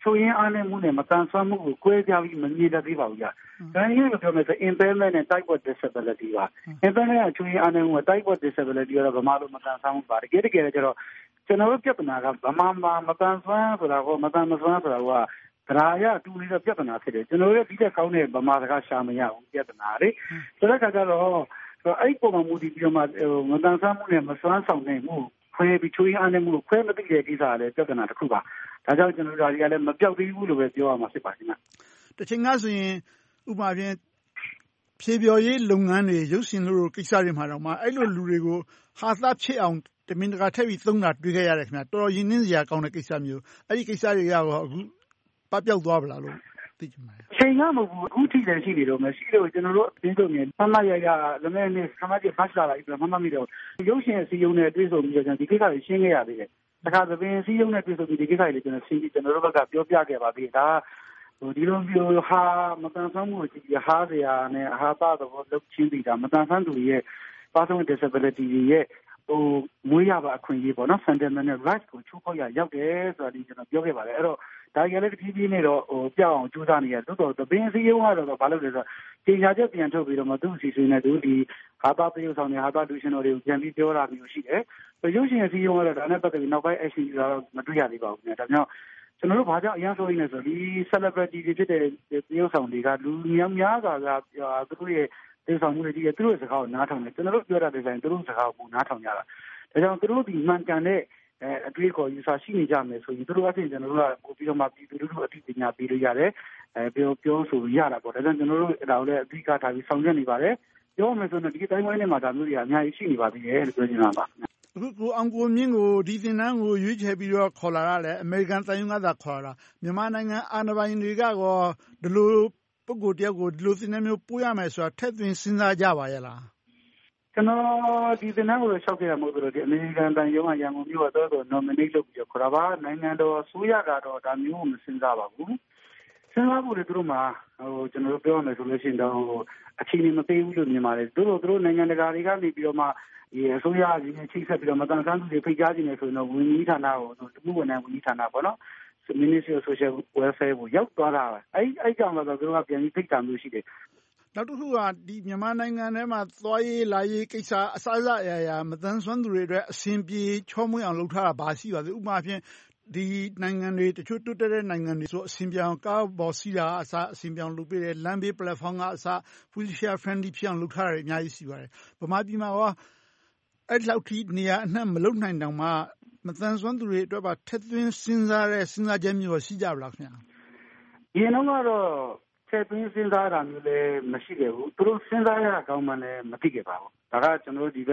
ချို့ယွင်းအားနည်းမှုနဲ့မတန်ဆွမ်းမှုကိုကွဲပြားပြီးမမြင်တတ်သေးပါဘူးဗျ။ဒါရင်းကိုပြောမယ်ဆို impairment နဲ့ type of disability ပါ။ impairment ကချို့ယွင်းအားနည်းမှု type of disability ကတော့ဗမာလိုမတန်ဆွမ်းမှုပါ။တကယ်ကျတော့ကျွန်တော်တို့ပြဿနာကဗမာမှာမတန်ဆွမ်းဆိုတာကမတန်မဆွမ်းဆိုတာကဒရာရတူနေတဲ့ပြဿနာဖြစ်တယ်ကျွန်တော်တို့ဒီတက်ကောင်းတဲ့ဗမာစကားရှာမရဘူးပြဿနာလေဆိုတဲ့အခါကျတော့အဲ့ပုံမှန်မူတည်ပြီးတော့မှမတန်ဆွမ်းမှုနဲ့မစွမ်းဆောင်နိုင်မှုခွဲပြီးချိုးရအားနဲ့မှုခွဲမသိတဲ့ကိစ္စကလည်းပြဿနာတစ်ခုပါဒါကြောင့်ကျွန်တော်တို့ဒါတွေကလည်းမပြောက်သေးဘူးလို့ပဲပြောရမှာဖြစ်ပါခင်ဗျတစ်ချိန်ကဆိုရင်ဥပမာဖြင့်ဖြေပြော်ရေးလုပ်ငန်းတွေရုပ်ရှင်တို့ကိစ္စတွေမှာတော့မှအဲ့လိုလူတွေကိုဟာသဖြစ်အောင်တမင်တကာထည့်ပြီးသုံးတာတွေ့ခဲ့ရတယ်ခင်ဗျတော်တော်ရင်းနှင်းစရာကောင်းတဲ့ကိစ္စမျိုးအဲ့ဒီကိစ္စတွေကတော့အခုပပျောက်သွားပါလားလို့သိချင်ပါတယ်ချိန်ကမဟုတ်ဘူးအခုထိလည်းရှိနေတော့မရှိလို့ကျွန်တော်တို့အတင်းဆုံးနေမမရရလည်းမဲ့နေခမကြီးဖတ်လာလိုက်ပြီးမမမိတော့ရုပ်ရှင်အစည်းအရုံးနဲ့တွေ့ဆုံပြီးတော့ကျွန်တော်ဒီကိစ္စတွေရှင်းခဲ့ရသေးတယ်တခါသပင်အစည်းအရုံးနဲ့တွေ့ဆုံပြီးဒီကိစ္စတွေကျွန်တော်ရှင်းပြီးကျွန်တော်တို့ဘက်ကပြောပြခဲ့ပါသေးဒါဒီလိုမျိုးဟာမတန်ဆွမ်းမှုကိုကြည့်ပြီးဟာစရာနဲ့ဟာသသဘောလုပ်ချင်းပြီးတာမတန်ဆွမ်းသူရဲ့ personal disability ရဲ့မွေးရပါအခွင့်အရေးပေါ့နော် fundamental rights ကိုချိုးဖောက်ရရောက်တယ်ဆိုတာဒီကျွန်တော်ပြောခဲ့ပါတယ်အဲ့တော့ဒါကြလည်းတစ်ပြေးပြေးနဲ့တော့ပြောက်အောင်ကြိုးစားနေရတိုးတော်သပင်းစည်းရုံးကတော့ဘာလို့လဲဆိုတော့ကြေညာချက်ပြန်ထုတ်ပြီးတော့မှသူ့အစီအစဉ်နဲ့သူဒီဟာတာတရုပ်ဆောင်နေဟာတာဒူရှင်တော်တွေကိုပြန်ပြီးပြောတာမျိုးရှိတယ်ရုပ်ရှင်အစည်းအရုံးကတော့ဒါနဲ့ပတ်သက်ပြီးနောက်ပိုင်း action ယူတာတော့မတွေ့ရသေးပါဘူးခင်ဗျာဒါကြောင့်ကျွန်တော်တို့ဘာကြောင့်အရင်ဆိုရင်းလဲဆိုဒီ celebrity တွေဖြစ်တဲ့တရုပ်ဆောင်တွေကလူများစွာကသူတို့ရဲ့တရုပ်ဆောင်မှုတွေကြီးသူတို့ရဲ့စကားကိုနားထောင်တယ်ကျွန်တော်တို့ပြောတာတဲ့ဆိုင်သူတို့စကားကိုနားထောင်ကြတာဒါကြောင့်သူတို့ဒီမှန်ကန်တဲ့အတွေ့အခေါ်ယူဆရှိနေကြမယ်ဆိုရင်သူတို့အချင်းကျွန်တော်တို့ကပို့ပြီးတော့မှပြည်သူလူထုအသိပညာပေးလို့ရတယ်ပြောဆိုရတာပေါ့ဒါကြောင့်ကျွန်တော်တို့ဒါကိုလည်းအဓိကထားပြီးဆောင်ရွက်နေပါတယ်ပြောမယ်ဆိုတော့ဒီတိုင်းဝိုင်းထဲမှာဒါမျိုးတွေအများကြီးရှိနေပါသေးတယ်လို့ပြောချင်တာပါအခုကိုအောင်ကိုမြင့်ကိုဒီသင်တန်းကိုရွေးချယ်ပြီးတော့ခေါ်လာရတယ်အမေရိကန်သံရုံးကသာခေါ်လာမြန်မာနိုင်ငံအာဏာပိုင်တွေကရောဒီလိုပုဂ္ဂိုလ်တယောက်ကိုဒီလိုသင်တန်းမျိုးပို့ရမယ်ဆိုတာထည့်သွင်းစဉ်းစားကြပါရဲ့လားကျွန်တော်ဒီသင်တန်းကိုလျှောက်ခဲ့ရမို့ဆိုတော့ဒီအမေရိကန်တန်ရုံးကရန်ကုန်မြို့ကတော့ nominate လုပ်ပြီးတော့ခေါ်တာပါနိုင်ငံတော်အစိုးရကတော့ဒါမျိုးကိုမစဉ်းစားပါဘူးစဉ်းစားဖို့လည်းသူတို့မှာကျွန်တော်တို့ပြောရမယ်ဆိုလို့ရှိရင်တော့အခြေအနေမပေးဘူးလို့မြင်ပါတယ်သူတို့နိုင်ငံတကာတွေကနေပြီးတော့မှဒီအစိုးရကြီးနဲ့ချိတ်ဆက်ပြီးတော့မတန်ဆန်းသူတွေဖိတ်ကြားခြင်းနဲ့ဆိုရင်တော့ဝန်ကြီးဌာနကိုတမှုဝန်ထမ်းဝန်ကြီးဌာနပေါ့နော် Ministry of Social Welfare ကိုရောက်သွားတာပဲအဲ့ကြောင့်တော့သူတို့ကပြန်ပြီးဖိတ်တာမျိုးရှိတယ်နောက်တစ်ခုကဒီမြန်မာနိုင်ငံထဲမှာသွားရေးလာရေးကိစ္စအစအရာမတန်ဆွမ်းသူတွေအတွက်အဆင်ပြေချောမွေ့အောင်လုပ်ထားတာဘာရှိပါလဲဥပမာဖြင့်ဒီနိုင်ငံတွေတချို့တိုးတက်တဲ့နိုင်ငံတွေဆိုအဆင်ပြေအောင်ကားပေါ်စီးတာအဆင်ပြေအောင်လုပ်ပေးတယ်လမ်းဘေး platform ကအစ wheelchair friendly ဖြစ်အောင်လုပ်ထားတယ်အများကြီးရှိပါတယ်ဗမာပြည်မှာရောအဲ့လောက်ထိနေရာအနှံ့မလုပ်နိုင်တောင်မှမတန်ဆွမ်းသူတွေအတွက်ပါထက်သွင်းစဉ်းစားတဲ့စဉ်းစားချက်မျိုးရှိကြပါလားခင်ဗျာဒီတော့ကတော့ထက်သွင်းစဉ်းစားတာမျိုးလည်းမရှိခဲ့ဘူးသူတို့စဉ်းစားရကောင်းမှလည်းမသိခဲ့ပါဘူးဒါကကျွန်တော်တို့ဒီ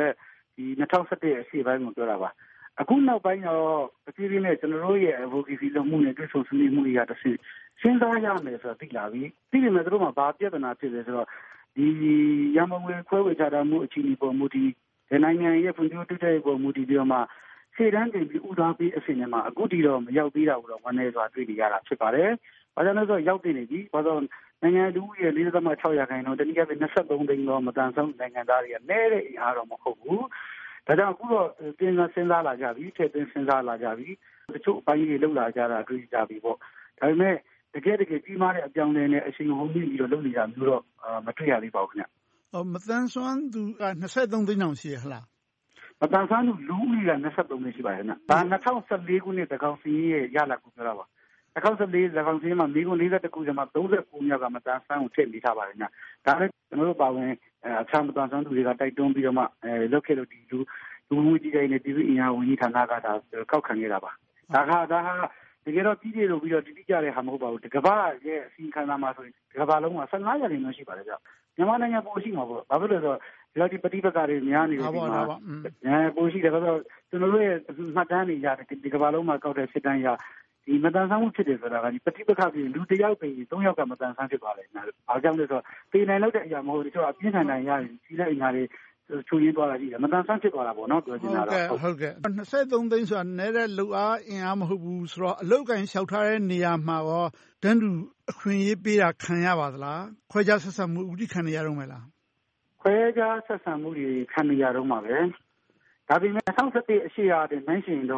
2017အစီအပိုင်းကိုပြောတာပါအခုနောက်ပိုင်းတော့အပြည့်ပြည့်နဲ့ကျွန်တော်တို့ရဲ့ advocacy လုပ်မှုနဲ့တွေ့ဆုံဆွေးနွေးမှုတွေကတစ်ဆင့်စဉ်းစားရမယ်ဆိုတာသိလာပြီသိပေမဲ့သူတို့မှာဘာပြဿနာဖြစ်လဲဆိုတော့ဒီရမငွေခွဲဝေချတာမှုအခြေအနေပေါ်မူတည်နိုင်ငံရဲ့ဖွံ့ဖြိုးတိုးတက်ရေးပေါ်မူတည်ပြီးတော့မှခြေတန်းတင်ပြီးဥသားပေးအဆင့်နဲ့မှအခုတည်းတော့မရောက်သေးတာကိုတော့ဝန်နေစွာတွေ့နေရတာဖြစ်ပါတယ်။ဘာကြောင့်လဲဆိုတော့ရောက်နေပြီ။ဘာလို့နိုင်ငံလူဦးရေ 4.6% တနည်းအားဖြင့်23သိန်းသောမတန်ဆုံးနိုင်ငံသားတွေကနဲတဲ့အင်အားတော့မဟုတ်ဘူး။ဒါကြောင့်အခုတော့စဉ်းစားလာကြပြီ။ထည့်သွင်းစဉ်းစားလာကြပြီ။တချို့အပိုင်းတွေလှုပ်လာကြတာတွေ့ကြပြီပေါ့။ဒါပေမဲ့တကယ်ကြီးမားတဲ့အပြောင်းအလဲနဲ့အချိန်ဟုန်ပြီးတော့လုပ်နေတာမျိုးတော့မတွေ့ရသေးပါဘူးခင်ဗျ။မတန်ဆွမ်းသူက23သိန်းအောင်ရှိရဟလား။မတန်ဆွမ်းသူလူဦးရေက23သိန်းရှိပါတယ်ခင်ဗျ။ဒါ2014ခုနှစ်တကောင်စီရဲ့ရလဒ်ကိုပြောတာပါ။2014၎င်းစီမှာမိကုန်41ခုကျမှ39မြောက်ကမတန်ဆန်းကိုထည့်မိထားပါတယ်ည။ဒါလည်းကျွန်တော်တို့ပါဝင်အခြားမတန်ဆန်းသူတွေကတိုက်တွန်းပြီးတော့မှလုပ်ခဲ့လို့ဒီလူမှုကြီးတိုင်းနဲ့ပြည်သူ့အင်အားဝန်ကြီးဌာနကဒါကောက်ခံနေတာပါ။ဒါဟာတကယ်တော့ပြည်လို့ပြီးတော့တိကျတဲ့ဟာမဟုတ်ပါဘူး။တကဘာရဲ့အစီအခံသာမှာဆိုရင်တကဘာလုံးမှာ15ရာခိုင်နှုန်းရှိပါတယ်ဗျ။မြန်မာနိုင်ငံပိုရှိမှာပေါ့။ဘာဖြစ်လို့လဲဆိုတော့ဒီလိုဒီပဋိပက္ခတွေများနေတယ်ဒီမှာပိုရှိတယ်ဆိုတော့ကျွန်တော်တို့ရဲ့မှတ်တမ်းတွေရတယ်ဒီကဘာလုံးမှာကောက်တဲ့စစ်တမ်းရဒီမတန်ဆန်းမှုဖြစ်တယ်ဆိုတာကဒီပဋိပက္ခပြီးလူတစ်ယောက်ပြီး3ယောက်ကမတန်ဆန်းဖြစ်သွားတယ်။ဘာကြောင့်လဲဆိုတော့ပေနိုင်လို့တဲ့အရာမဟုတ်ဘူးတို့အပြင်းထန်နိုင်ရတယ်ကြီးတဲ့အင်အားတွေချိုးရင်းသွားတာရှိတယ်မတန်ဆန်းဖြစ်သွားတာပေါ့နော်ပြောချင်တာတော့ဟုတ်ကဲ့23သိန်းဆိုတာနည်းတဲ့လူအားအင်အားမဟုတ်ဘူးဆိုတော့အလုတ်ကန်လျှောက်ထားတဲ့နေရာမှာရောတန်းတူအခွင့်အရေးပေးတာခံရပါသလားခွဲခြားဆက်ဆံမှုဥတီခံရတော့မယ်လားခွဲခြားဆက်ဆံမှုတွေခံရတော့မှာပဲဒါပေမဲ့2017အရှိရာတဲ့နိုင်ရှင်တော့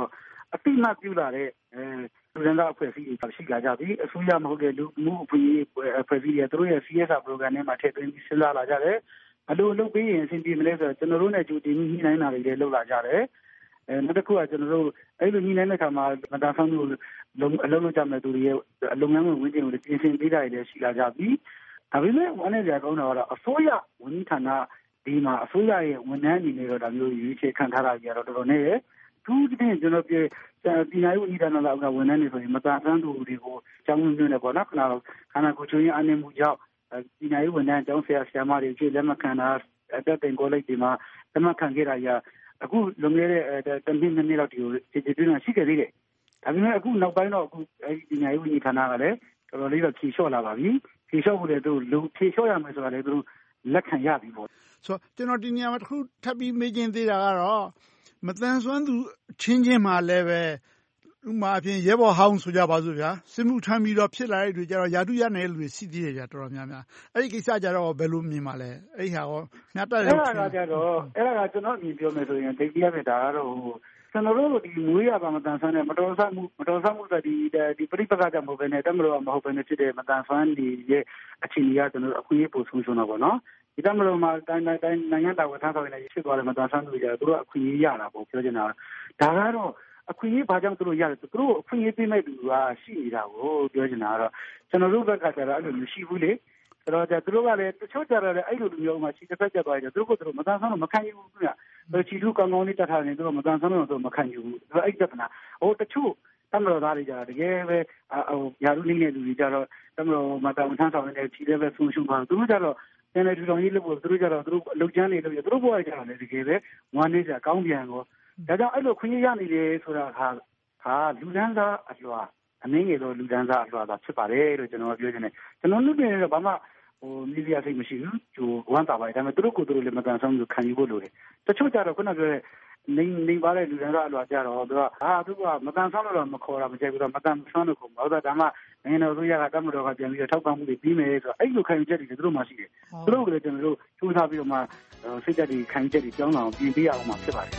အတိအမှတ်ပြုလာတဲ့လူဒန်းစားအဖွဲ့အစည်းတွေရှိလာကြပြီအစိုးရမဟုတ်တဲ့လူမှုအဖွဲ့အစည်းတွေသူတို့ရဲ့ CSR program ထဲမှာထည့်သွင်းပြီးစဉ်းစားလာကြတယ်ဘယ်လိုလုပ်ပေးရင်အဆင်ပြေမလဲဆိုတော့ကျွန်တော်တို့နဲ့ကြိုတင်ညှိနှိုင်းတာတွေလည်းလုပ်လာကြတယ်နောက်တစ်ခုကကျွန်တော်တို့အဲ့လိုညှိနှိုင်းတဲ့အခါမှာမတန်ဆွမ်းမှုအလုပ်လုပ်ကြမဲ့သူတွေရဲ့လုပ်ငန်းဝင်ကျင်ကိုပြင်ဆင်ပေးတာတွေလည်းရှိလာကြပြီဒါပေမဲ့ဝန်ထမ်းတွေကောင်းတာကတော့အစိုးရဝန်ကြီးဌာနဒီမှာအစိုးရရဲ့ဝန်ထမ်းအနေနဲ့တော့ဒါမျိုးရွေးချယ်ခံထားတာကြီးတော့တော်တော်နဲ့သူတင်ကျွန်တော်ပြည်နယ်ဝန်ကြီးဌာနလောက်ကဝန်ထမ်းတွေဆိုရင်မတန်ဆွမ်းသူတွေကိုကျောင်းဝင်နေပေါ့နော်ခဏကိုချိုးရင်အနေမှုကြောင့်ပြည်နယ်ဝန်ထမ်းကျောင်းဆရာမတွေကျေလက်မခံတာအသက်တင်ကောလိပ်ဒီမှာလက်မခံခဲ့တာကြီးအခုလွန်ခဲ့တဲ့တနည်းနည်းလောက်ဒီကျေပြင်းရှိခဲ့သေးတယ်ဒါပေမဲ့အခုနောက်ပိုင်းတော့အခုအဲဒီပညာရေးဝန်ကြီးဌာနကလည်းတော်တော်လေးတော့ဖြေလျှော့လာပါပြီဖြေလျှော့ဖို့လည်းသူလူဖြေလျှော့ရမယ်ဆိုတာလည်းသူလက်ခံရပြီပေါ့ဆိုကျွန်တော်ဒီနေရာမှာတစ်ခုထပ်ပြီးမေးချင်သေးတာကတော့မတန်ဆွမ်းသူချင်းမှာလည်းပဲဥပမာအပြင်ရဲဘော်ဟောင်းဆိုကြပါစို့ဗျာစစ်မှုထမ်းပြီးတော့ဖြစ်လာတဲ့လူကြတော့ယာတုရနေတဲ့လူတွေရှိသေးတယ်ဗျာတော်တော်များများအဲ့ဒီကိစ္စကြတော့ဘယ်လိုမြင်ပါလဲအဲ့ဟာရောညတ်တယ်အဲ့ဒါကြတော့အဲ့ဒါကကျွန်တော်အမြင်ပြောမယ်ဆိုရင်ဒိတ်ပြရတဲ့ဒါကတော့ကျွန်တော်တို့ဒီမွေးရပါမတန်ဆွမ်းတဲ့မတော်ဆမှုဆိုဒီပြိပက္ခကြမဟုတ်ဘဲနဲ့တမလို့မဟုတ်ဘဲနဲ့ဖြစ်တဲ့မတန်ဆွမ်းဒီရဲ့အခြေအနေကကျွန်တော်အခွင့်အရေးပို့ဆုံးရှုံးတော့ဗောနော်ဒီတမလို့မှာတိုင်းနိုင်ငံတော်ဝန်ထမ်းဆောင်နေဖြစ်သွားတယ်မတန်ဆွမ်းသူကြတော့သူတို့အခွင့်အရေးရတာပေါ့ပြောချင်တာဒါကတော့အခွင့်အရေးဘာကြောင့်သူတို့ရတယ်သူတို့အခွင့်အရေးပေးမဲ့သူကရှိနေတာကိုပြောချင်တာကတော့ကျွန်တော်တို့ဘက်ကကျတော့အဲ့လိုမရှိဘူးလေဆိုတော့သူတို့ကလည်းတချို့ကြတော့လည်းအဲ့လိုလူမျိုးမှရှိတစ်ဖက်ကျသွားတယ်သူတို့ကသူတို့မတန်ဆွမ်းတော့မခံယူဘူးကွာချီလူကောင်းကောင်းလေးတတ်ထားနေသူတို့မတန်ဆွမ်းတော့သူမခံယူဘူးအဲ့ပြဿနာတချို့တမတော်သားတွေကြတော့တကယ်ပဲယာရုနေတဲ့လူတွေကြတော့တမတော်မတန်ဝန်ထမ်းဆောင်နေတဲ့ချီလည်းပဲဆုံးရှုံးပါသူတို့ကြတော့ကျန်တဲ့လူတော်ကြီးလို့သူတို့ကြတော့သူတို့အလုပ်ကျန်းနေလို့သူတို့ဘဝကြတော့လည်းတကယ်ပဲဝမ်းနေကြကောင်းပြန်ကောဒါကြောင့်အဲ့လိုခွင့်ရရနေတယ်ဆိုတာဟာလူဒန်းစားအလွှာအနည်းငယ်တော့လူဒန်းစားအလွှာသာဖြစ်ပါတယ်လို့ကျွန်တော်ပြောချင်တယ်ကျွန်တော်လူတွေတော့ဘာမှမီဒီယာစိတ်မရှိဘူးဝမ်းသာပါတယ်ဒါပေမဲ့သူတို့ကိုယ်သူတို့လည်းမတန်ဆောင်လို့ခံယူဖို့လိုတယ်တချို့ကြတော့ခုနပြောတဲ့နေပါတဲ့လူဒန်းစားအလွှာကြတော့သူကမတန်ဆောင်လို့တော့မခေါ်တာမကြိုက်ဘူးတော့မတန်ဆောင်လို့ခေါ်မှာဒါမှနိုင်ငံတော်ဆိုရကတမတော်ကပြန်ပြီးထောက်ပံ့မှုတွေပြီးမယ်ဆိုတော့အဲ့လိုခံယူချက်တွေသူတို့မှရှိတယ်သူတို့ကလည်းကျွန်တော်တို့စူးစမ်းပြီးတော့မှစိတ်ဓာတ်တွေခံယူချက်တွေကြောင်းအောင်ပြင်ပေးရအောင်မှဖြစ်ပါတယ်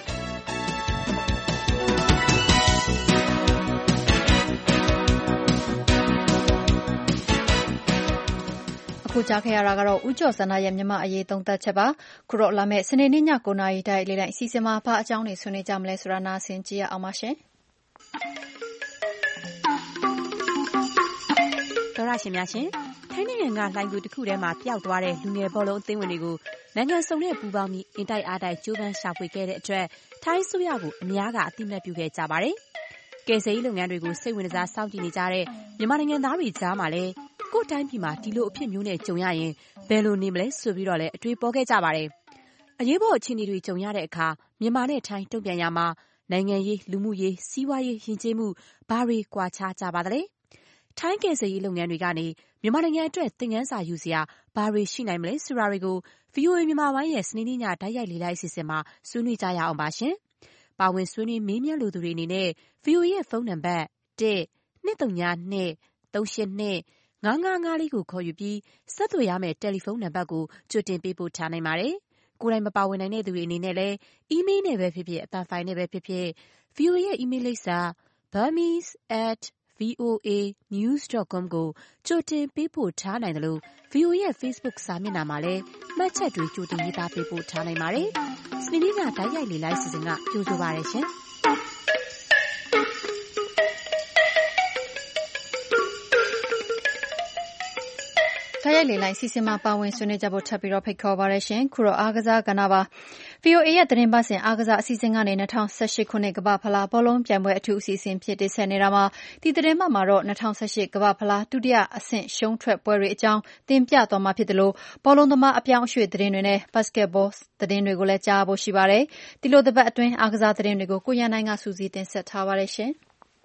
ခုကြားခဲ့ရတာကတော့ဦးကျော်စန္ဒရဲ့မြန်မာအရေးသုံးသပ်ချက်ပါခုတော့လာမယ့်စနေနေ့ည9:00နာရီတိုက်လေးတိုင်းအစီအစဉ်မှာဘာအကြောင်းတွေဆွေးနွေးကြမလဲဆိုတာနားဆင်ကြည့်ရအောင်ပါရှင်တော်ရရှင်များရှင်ထိုင်းနိုင်ငံကလှိုင်ကူတစ်ခုထဲမှာပျောက်သွားတဲ့လူငယ်ဘောလုံးအသင်းဝင်တွေကိုနိုင်ငံစုံနဲ့ပူးပေါင်းပြီးအင်တိုက်အားတိုက်ကြိုးပမ်းရှာဖွေခဲ့တဲ့အတွက်ထိုင်းအစိုးရကိုအများကအသိအမှတ်ပြုခဲ့ကြပါတယ်ကယ်ဆယ်ရေးလုပ်ငန်းတွေကိုစိတ်ဝင်စားစောင့်ကြည့်နေကြတဲ့မြန်မာနိုင်ငံသားတွေကြားမှာလည်းကိုယ့်တိုင်းပြည်မှာဒီလိုအဖြစ်မျိုးနဲ့ကြုံရရင်ဘယ်လိုနေမလဲဆိုပြီးတော့လည်းအတွေးပေါ်ခဲ့ကြပါတယ်။အရေးပေါ်အခြေအနေတွေကြုံရတဲ့အခါမြန်မာနဲ့ထိုင်းတုံ့ပြန်ရမှာနိုင်ငံရေးလူမှုရေးစီးပွားရေးယဉ်ကျေးမှုဘာတွေကွာခြားကြပါသလဲ။ထိုင်းကယ်ဆယ်ရေးလုပ်ငန်းတွေကနေမြန်မာနိုင်ငံအတွက်သင်ခန်းစာယူစရာဘာတွေရှိနိုင်မလဲဆိုတာတွေကို VOA မြန်မာပိုင်းရဲ့စနေနေ့ညတိုက်ရိုက်လေ့လာအစီအစဉ်မှာဆွေးနွေးကြရအောင်ပါရှင်။ပါဝင်ဆွေးနွေးမေးမြန်းလိုသူတွေအနေနဲ့ VOA ရဲ့ဖုန်းနံပါတ် 1-202-382-5554ကိုခေါ်ယူပြီးဆက်သွယ်ရမယ့်တယ်လီဖုန်းနံပါတ်ကိုကြိုတင်ပေးပို့ထားနိုင်ပါတယ်။ကိုယ်တိုင်မပါဝင်နိုင်တဲ့သူတွေအနေနဲ့လည်းအီးမေးလ်နဲ့ပဲဖြစ်ဖြစ်အသံဖိုင်နဲ့ပဲဖြစ်ဖြစ် VOA ရဲ့အီးမေးလ်လိပ်စာ burmese@voanews.com ကိုကြိုတင်ပေးပို့ထားနိုင်တယ်လို့ VOA ရဲ့ Facebook စာမျက်နှာမှာလည်းမှတ်ချက်တွေကြိုတင်ရေးသားပေးပို့ထားနိုင်ပါတယ်။စနေနေ့ညတိုက်ရိုက်လေ့လာစီစဉ်ကကြိုဆိုပါရရှင်။တိုက်ရိုက်လေလိုင်းစီစဉ်မှာပါဝင်ဆွေးနွေးကြဖို့ထပ်ပြီးတော့ဖိတ်ခေါ်ပါရရှင်ခုတော့အားကစားကဏ္ဍပါ VOA ရဲ့သတင်းပတ်စဉ်အားကစားအစီအစဉ်ကနေ2018ခုနှစ်ကမ္ဘာဖလားဘောလုံးပြိုင်ပွဲအထူးအစီအစဉ်ဖြစ်တင်ဆက်နေတာမှာဒီသတင်းပတ်မှာတော့2018ကမ္ဘာဖလားဒုတိယအဆင့်ရှုံးထွက်ပွဲတွေအကြောင်းတင်ပြသွားမှာဖြစ်တယ်လို့ဘောလုံးသမားအပြောင်းအရွှေ့သတင်းတွေနဲ့ဘတ်စကက်ဘောသတင်းတွေကိုလည်းကြားဖို့ရှိပါတယ်ဒီလိုတစ်ပတ်အတွင်းအားကစားသတင်းတွေကိုကိုရန်နိုင်ကစူးစီးတင်ဆက်ထားပါတယ်ရှင်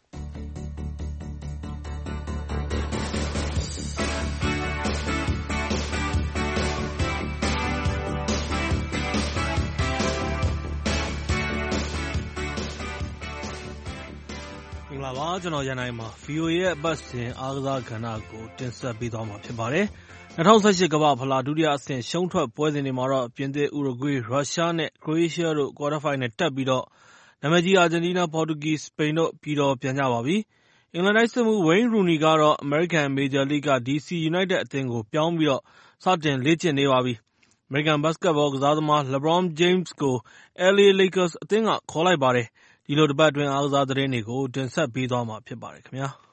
ပါကျွန်တော်ရန်နိုင်မှာ VOA ရဲ့အပတ်စဉ်အားကစားကဏ္ဍကိုတင်ဆက်ပေးသွားမှာဖြစ်ပါတယ်။2018ကမ္ဘာဖလားဒုတိယအဆင့်ရှုံးထွက်ပွဲစဉ်တွေမှာတော့ပြင်သစ်၊ဥရုဂွေး၊ရုရှားနဲ့ခရိုအေးရှားတို့ ကွာတာဖိုင်နယ်တက်ပြီးတော့နာမည်ကြီးအာဂျင်တီးနား၊ ပေါ်တူဂီ၊ စပိန်တို့ပြည်တော်ပြန်ကြပါပြီ။ အင်္ဂလန်တိုက်စစ်မှူး Wayne Rooney ကတော့ အမေရိကန်မေဂျာလိဂ်က DC United အသင်းကိုပြောင်းပြီးစတင်လေ့ကျင့်နေပါပြီ။ အမေရိကန်ဘတ်စကက်ဘောကစားသမား LeBron James ကို LA Lakers အသင်းကခေါ်လိုက်ပါတယ်။ ဒီလိုတပတ်အတွင်းအားကစားသတင်းတွေကိုတင်ဆက်ပေးသွားမှာဖြစ်ပါတယ်ခင်ဗျာ။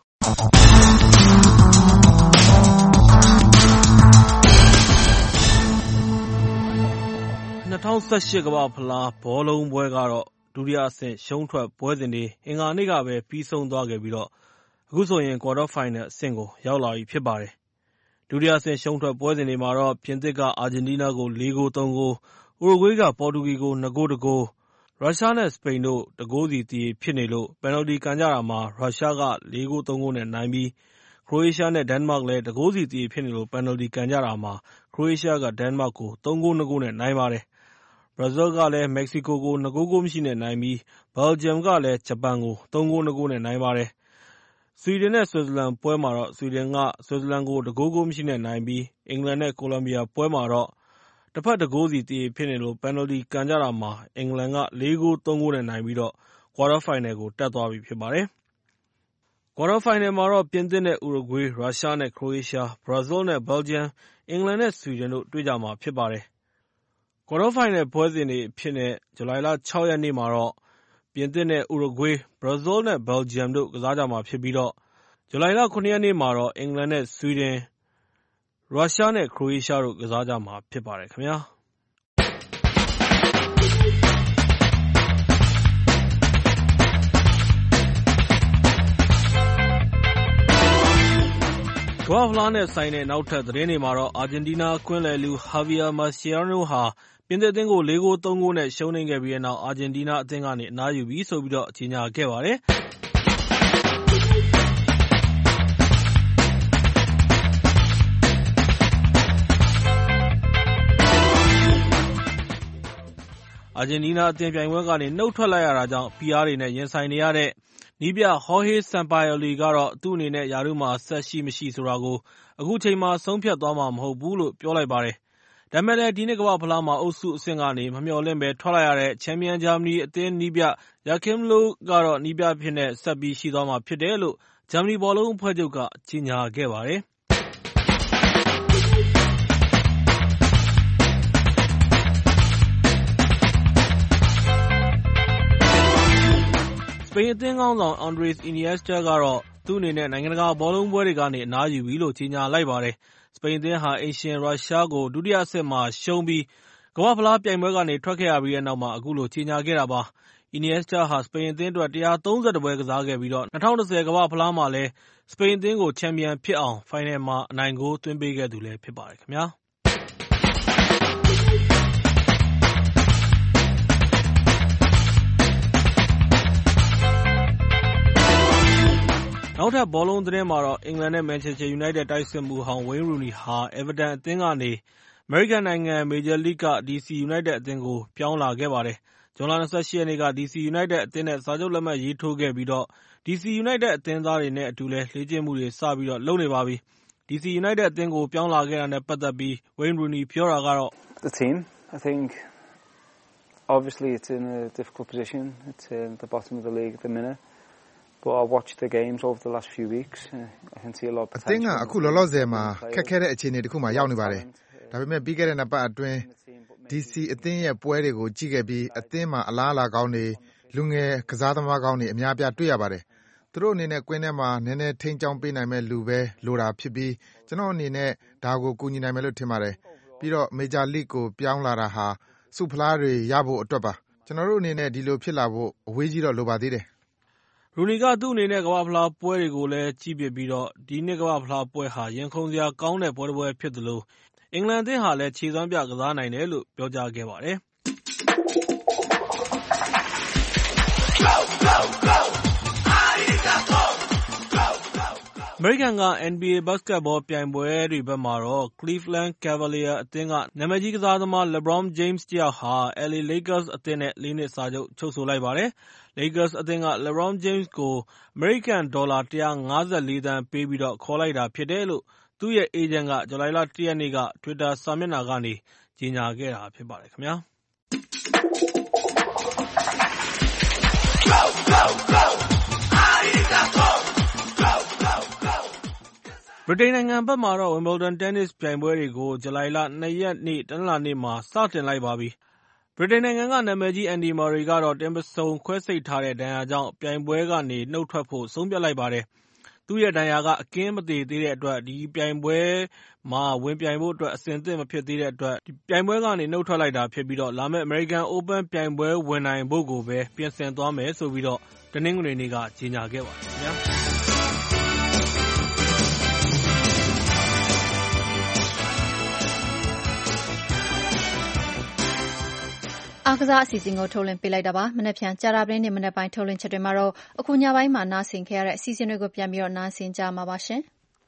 2018 ကမ္ဘာ့ဖလားဘောလုံးပွဲကတော့ဒုတိယအဆင့်ရှုံးထွက်ပွဲစဉ်တွေအင်္ဂါနေ့ကပဲပြီးဆုံးသွားခဲ့ပြီးအခုဆိုရင် ကွာတားဖိုင်နယ်အဆင့်ကိုရောက်လာပြီဖြစ်ပါတယ်။ ဒုတိယအဆင့်ရှုံးထွက်ပွဲစဉ်တွေမှာတော့ပြင်သစ်ကအာဂျင်တီးနားကို 4-3 ဂိုး၊ ဥရုဂွေးကပေါ်တူဂီကို 2-1 ဂိုး၊ ရုရှားနဲ့စပိန်တို့ 1 ဂိုးစီသရေဖြစ်နေလို့ပယ်နယ်တီကန်ကြတာမှာရုရှားက 4-3 ဂိုးနဲ့နိုင်ပြီးခရိုအေးရှားနဲ့ဒိန်းမတ်လည်း 1 ဂိုးစီသရေဖြစ်နေလို့ပယ်နယ်တီကန်ကြတာမှာခရိုအေးရှားကဒိန်းမတ်ကို 3 ဂိုး 2 ဂိုးနဲ့နိုင်ပါတယ်။ ဘရာဇီးလ်ကလည်းမက္ကဆီကိုကို 2 ဂိုး ဂိုးမရှိနဲ့နိုင်ပြီးဘယ်လ်ဂျီယံကလည်းဂျပန်ကို 3 ဂိုး 2 ဂိုးနဲ့နိုင်ပါတယ်။ ဆွီဒင်နဲ့ဆွစ်ဇာလန်ပွဲမှာတော့ဆွီဒင်ကဆွစ်ဇာလန်ကို 1 ဂိုး ဂိုးမရှိနဲ့နိုင်ပြီးအင်္ဂလန်နဲ့ကိုလံဘီယာပွဲမှာတော့တဘက် 1 ဂိုးစီသရေဖြစ်နေလို့ပယ်နယ်တီကန်ကြတာမှာအင်္ဂလန်က 4 ဂိုး 3 ဂိုးနဲ့နိုင်ပြီးကွာတားဖိုင်နယ်ကိုတက်သွားပြီဖြစ်ပါတယ်။ ကွာတားဖိုင်နယ်မှာတော့ပြင်သစ်နဲ့ဥရုဂွေး၊ ရုရှားနဲ့ခရိုအေးရှား၊ ဘရာဇီးလ်နဲ့ဘယ်လ်ဂျီယံ၊ အင်္ဂလန်နဲ့ဆွီဒင်တို့တွေ့ကြမှာဖြစ်ပါတယ်။ ကွာတားဖိုင်နယ်ပွဲစဉ်တွေအဖြစ် ဇူလိုင်လ 6 ရက်နေ့မှာတော့ပြင်သစ်နဲ့ဥရုဂွေး၊ ဘရာဇီးလ်နဲ့ဘယ်လ်ဂျီယံတို့ကစားကြမှာဖြစ်ပြီးဇူလိုင်လ 7 ရက်နေ့မှာတော့အင်္ဂလန်နဲ့ဆွီဒင်၊ ရုရှားနဲ့ခရိုအေးရှားတို့ကစားကြမှာဖြစ်ပါတယ်ခင်ဗျာ။ ကမ္ဘာ့ဖလားနဲ့ဆိုင်တဲ့နောက်ထပ်သတင်းတွေမှာတော့အာဂျင်တီးနားကွင်းလယ်လူ Javier Mascherano ဟာပြင်သစ်အသင်းကို 4 ဂိုး 3 ဂိုးနဲ့ရှုံးနိမ့်ခဲ့ပြီးနောက်အာဂျင်တီးနားအသင်းကနေအနားယူပြီဆိုပြီးကြေညာခဲ့ပါတယ်။ အာဂျင်တီးနားအသင်းပြိုင်ပွဲကနေနှုတ်ထွက်လိုက်ရတာကြောင့်ဖိအားတွေနဲ့ရင်ဆိုင်နေရတဲ့နည်းပြ Jorge Sampaoli ကတော့သူ့အနေနဲ့ရာထူးမှာဆက်ရှိမရှိဆိုတာကိုအခုချိန်မှာဆုံးဖြတ်သွားမှာမဟုတ်ဘူးလို့ပြောလိုက်ပါတယ်။ ဒါပေမဲ့လည်းဒီနှစ်ကမ္ဘာ့ဖလားမှာအုပ်စုအဆင့်ကနေမမျှော်လင့်ဘဲထွက်လိုက်ရတဲ့ချန်ပီယံဂျာမနီအသင်းနည်းပြ Joachim Löw ကတော့နည်းပြအဖြစ်ဆက်ရှိသွားမှာဖြစ်တယ်လို့ဂျာမနီဘောလုံးအဖွဲ့ချုပ်ကကြေညာခဲ့ပါတယ်။ စပိန်အသင်းခေါင်းဆောင် Andres Iniesta ကတော့သူ့အနေနဲ့နိုင်ငံတကာဘောလုံးပွဲတွေကနေအနားယူပြီလို့ကြေညာလိုက်ပါတယ်။ စပိန်အသင်းဟာအိမ်ရှင်ရုရှားကိုဒုတိယအဆင့်မှာရှုံးပြီးကမ္ဘာ့ဖလားပြိုင်ပွဲကနေထွက်ခဲ့ရပြီးနောက်အခုလိုကြေညာခဲ့တာပါ။ Iniesta ဟာစပိန်အသင်းအတွက် 131 ပွဲကစားခဲ့ပြီး2010 ကမ္ဘာ့ဖလားမှာလည်းစပိန်အသင်းကိုချန်ပီယံဖြစ်အောင်ဖိုင်နယ်မှာအနိုင်ဂိုးသွင်းပေးခဲ့သူလည်းဖြစ်ပါတယ်ခင်ဗျာ။ နောက်ထပ်ဘောလုံးသတင်းမှာတော့အင်္ဂလန်နဲ့မန်ချက်စတာယူနိုက်တက်တိုက်စစ်မှူးဟောင်း Wayne Rooney ဟာအဲဗာတန်အသင်းကနေအမေရိကန်နိုင်ငံမေဂျာလိဂ်က DC United အသင်းကိုပြောင်းလာခဲ့ပါတယ်။ ဇွန်လ 28 ရက်နေ့က DC United အသင်းနဲ့စာချုပ်လက်မှတ်ရေးထိုးခဲ့ပြီးDC United အသင်းသားတွေနဲ့အတူလေ့ကျင့်မှုတွေစလုပ်နေပါပြီ။ DC United အသင်းကိုပြောင်းလာခဲ့တာနဲ့ပတ်သက်ပြီး Wayne Rooney ပြောတာကတော့အသင်းကအခုလောလောဆယ်မှာခက်ခဲတဲ့အခြေအနေတခုမှာရောက်နေပါတယ်။ ဒါပေမဲ့ပြီးခဲ့တဲ့ 2 ပတ်အတွင်းDC အသင်းရဲ့ပွဲတွေကိုကြည့်ခဲ့ပြီးအသင်းမှာအလားအလာကောင်းတွေလူငယ်ကစားသမားကောင်းတွေအများအပြားတွေ့ရပါတယ်။ သူတို့အနေနဲ့ကွင်းထဲမှာနည်းနည်းထိန်းကျောင်းပေးနိုင်မယ့်လူပဲလိုတာဖြစ်ပြီးကျွန်တော်အနေနဲ့ဒါကိုကူညီနိုင်မယ်လို့ထင်ပါတယ်။ ပြီးတော့မေဂျာလိဂ်ကိုပြောင်းလာတာဟာဆုဖလားတွေရဖို့အတွက်ပါ။ ကျွန်တော်တို့အနေနဲ့ဒီလိုဖြစ်လာဖို့အဝေးကြီးတော့လိုပါသေးတယ်။ Rooney ကသူ့အနေနဲ့ကမ္ဘာ့ဖလားပွဲတွေကိုလည်းကြည့်ဖြစ်ပြီးဒီနှစ်ကမ္ဘာ့ဖလားပွဲဟာရင်ခုန်စရာကောင်းတဲ့ပွဲတပွဲဖြစ်သလိုအင်္ဂလန်အသင်းဟာလည်းခြေစွမ်းပြကစားနိုင်တယ်လို့ပြောကြားခဲ့ပါတယ်။ အမေရိကန်က NBA ဘတ်စကက်ဘောပြိုင်ပွဲတွေဘက်မှာတော့ Cleveland Cavaliers အသင်းကနာမည်ကြီးကစားသမား LeBron James တယောက်ဟာ LA Lakers အသင်းနဲ့ 4 နှစ်စာချုပ်ချုပ်ဆိုလိုက်ပါတယ်။ Lakers အသင်းက LeBron James ကိုအမေရိကန်ဒေါ်လာ 154 သန်းပေးပြီးခေါ်လိုက်တာဖြစ်တယ်လို့သူ့ရဲ့အေးဂျင့်ကဇူလိုင်လ 1 ရက်နေ့က Twitter စာမျက်နှာကနေကြေညာခဲ့တာဖြစ်ပါတယ်ခင်ဗျာ။ဗြိတိန်နိုင်ငံဘက်မှာတော့ Wimbledon တင်းနစ်ပြိုင်ပွဲတွေကို ဇူလိုင်လ 2 ရက်နေ့ တနင်္လာနေ့မှာ စတင်လိုက်ပါပြီ။ ဗြိတိန်နိုင်ငံက နာမည်ကြီး Andy Murray ကတော့ တင်ပါးဆုံခွဲစိတ်ထားတဲ့ဒဏ်ရာကြောင့် ပြိုင်ပွဲကနေနုတ်ထွက်ဖို့ဆုံးဖြတ်လိုက်ပါတယ်။ သူ့ရဲ့ဒဏ်ရာကအကင်းမသေသေးတဲ့အတွက် ဒီပြိုင်ပွဲမှာဝင်ပြိုင်ဖို့အတွက်အဆင်သင့်မဖြစ်သေးတဲ့အတွက် ပြိုင်ပွဲကနေနုတ်ထွက်လိုက်တာဖြစ်ပြီး လာမယ့် American Open ပြိုင်ပွဲဝင်နိုင်ဖို့ကိုပဲပြင်ဆင်သွားမယ်ဆိုပြီး တနင်္ဂနွေနေ့ကကြေညာခဲ့ပါတယ်ခင်ဗျာ။အားကစားအစီအစဉ်ကိုထုတ်လွှင့်ပေးလိုက်တာပါ။မနက်ဖြန်ကြာသပတေးနေ့မနက်ပိုင်းထုတ်လွှင့်ချက်တွေမှာတော့အခုညပိုင်းမှာနားဆင်ခဲ့ရတဲ့အစီအစဉ်တွေကိုပြန်ပြီးနားဆင်ကြမှာပါရှင်။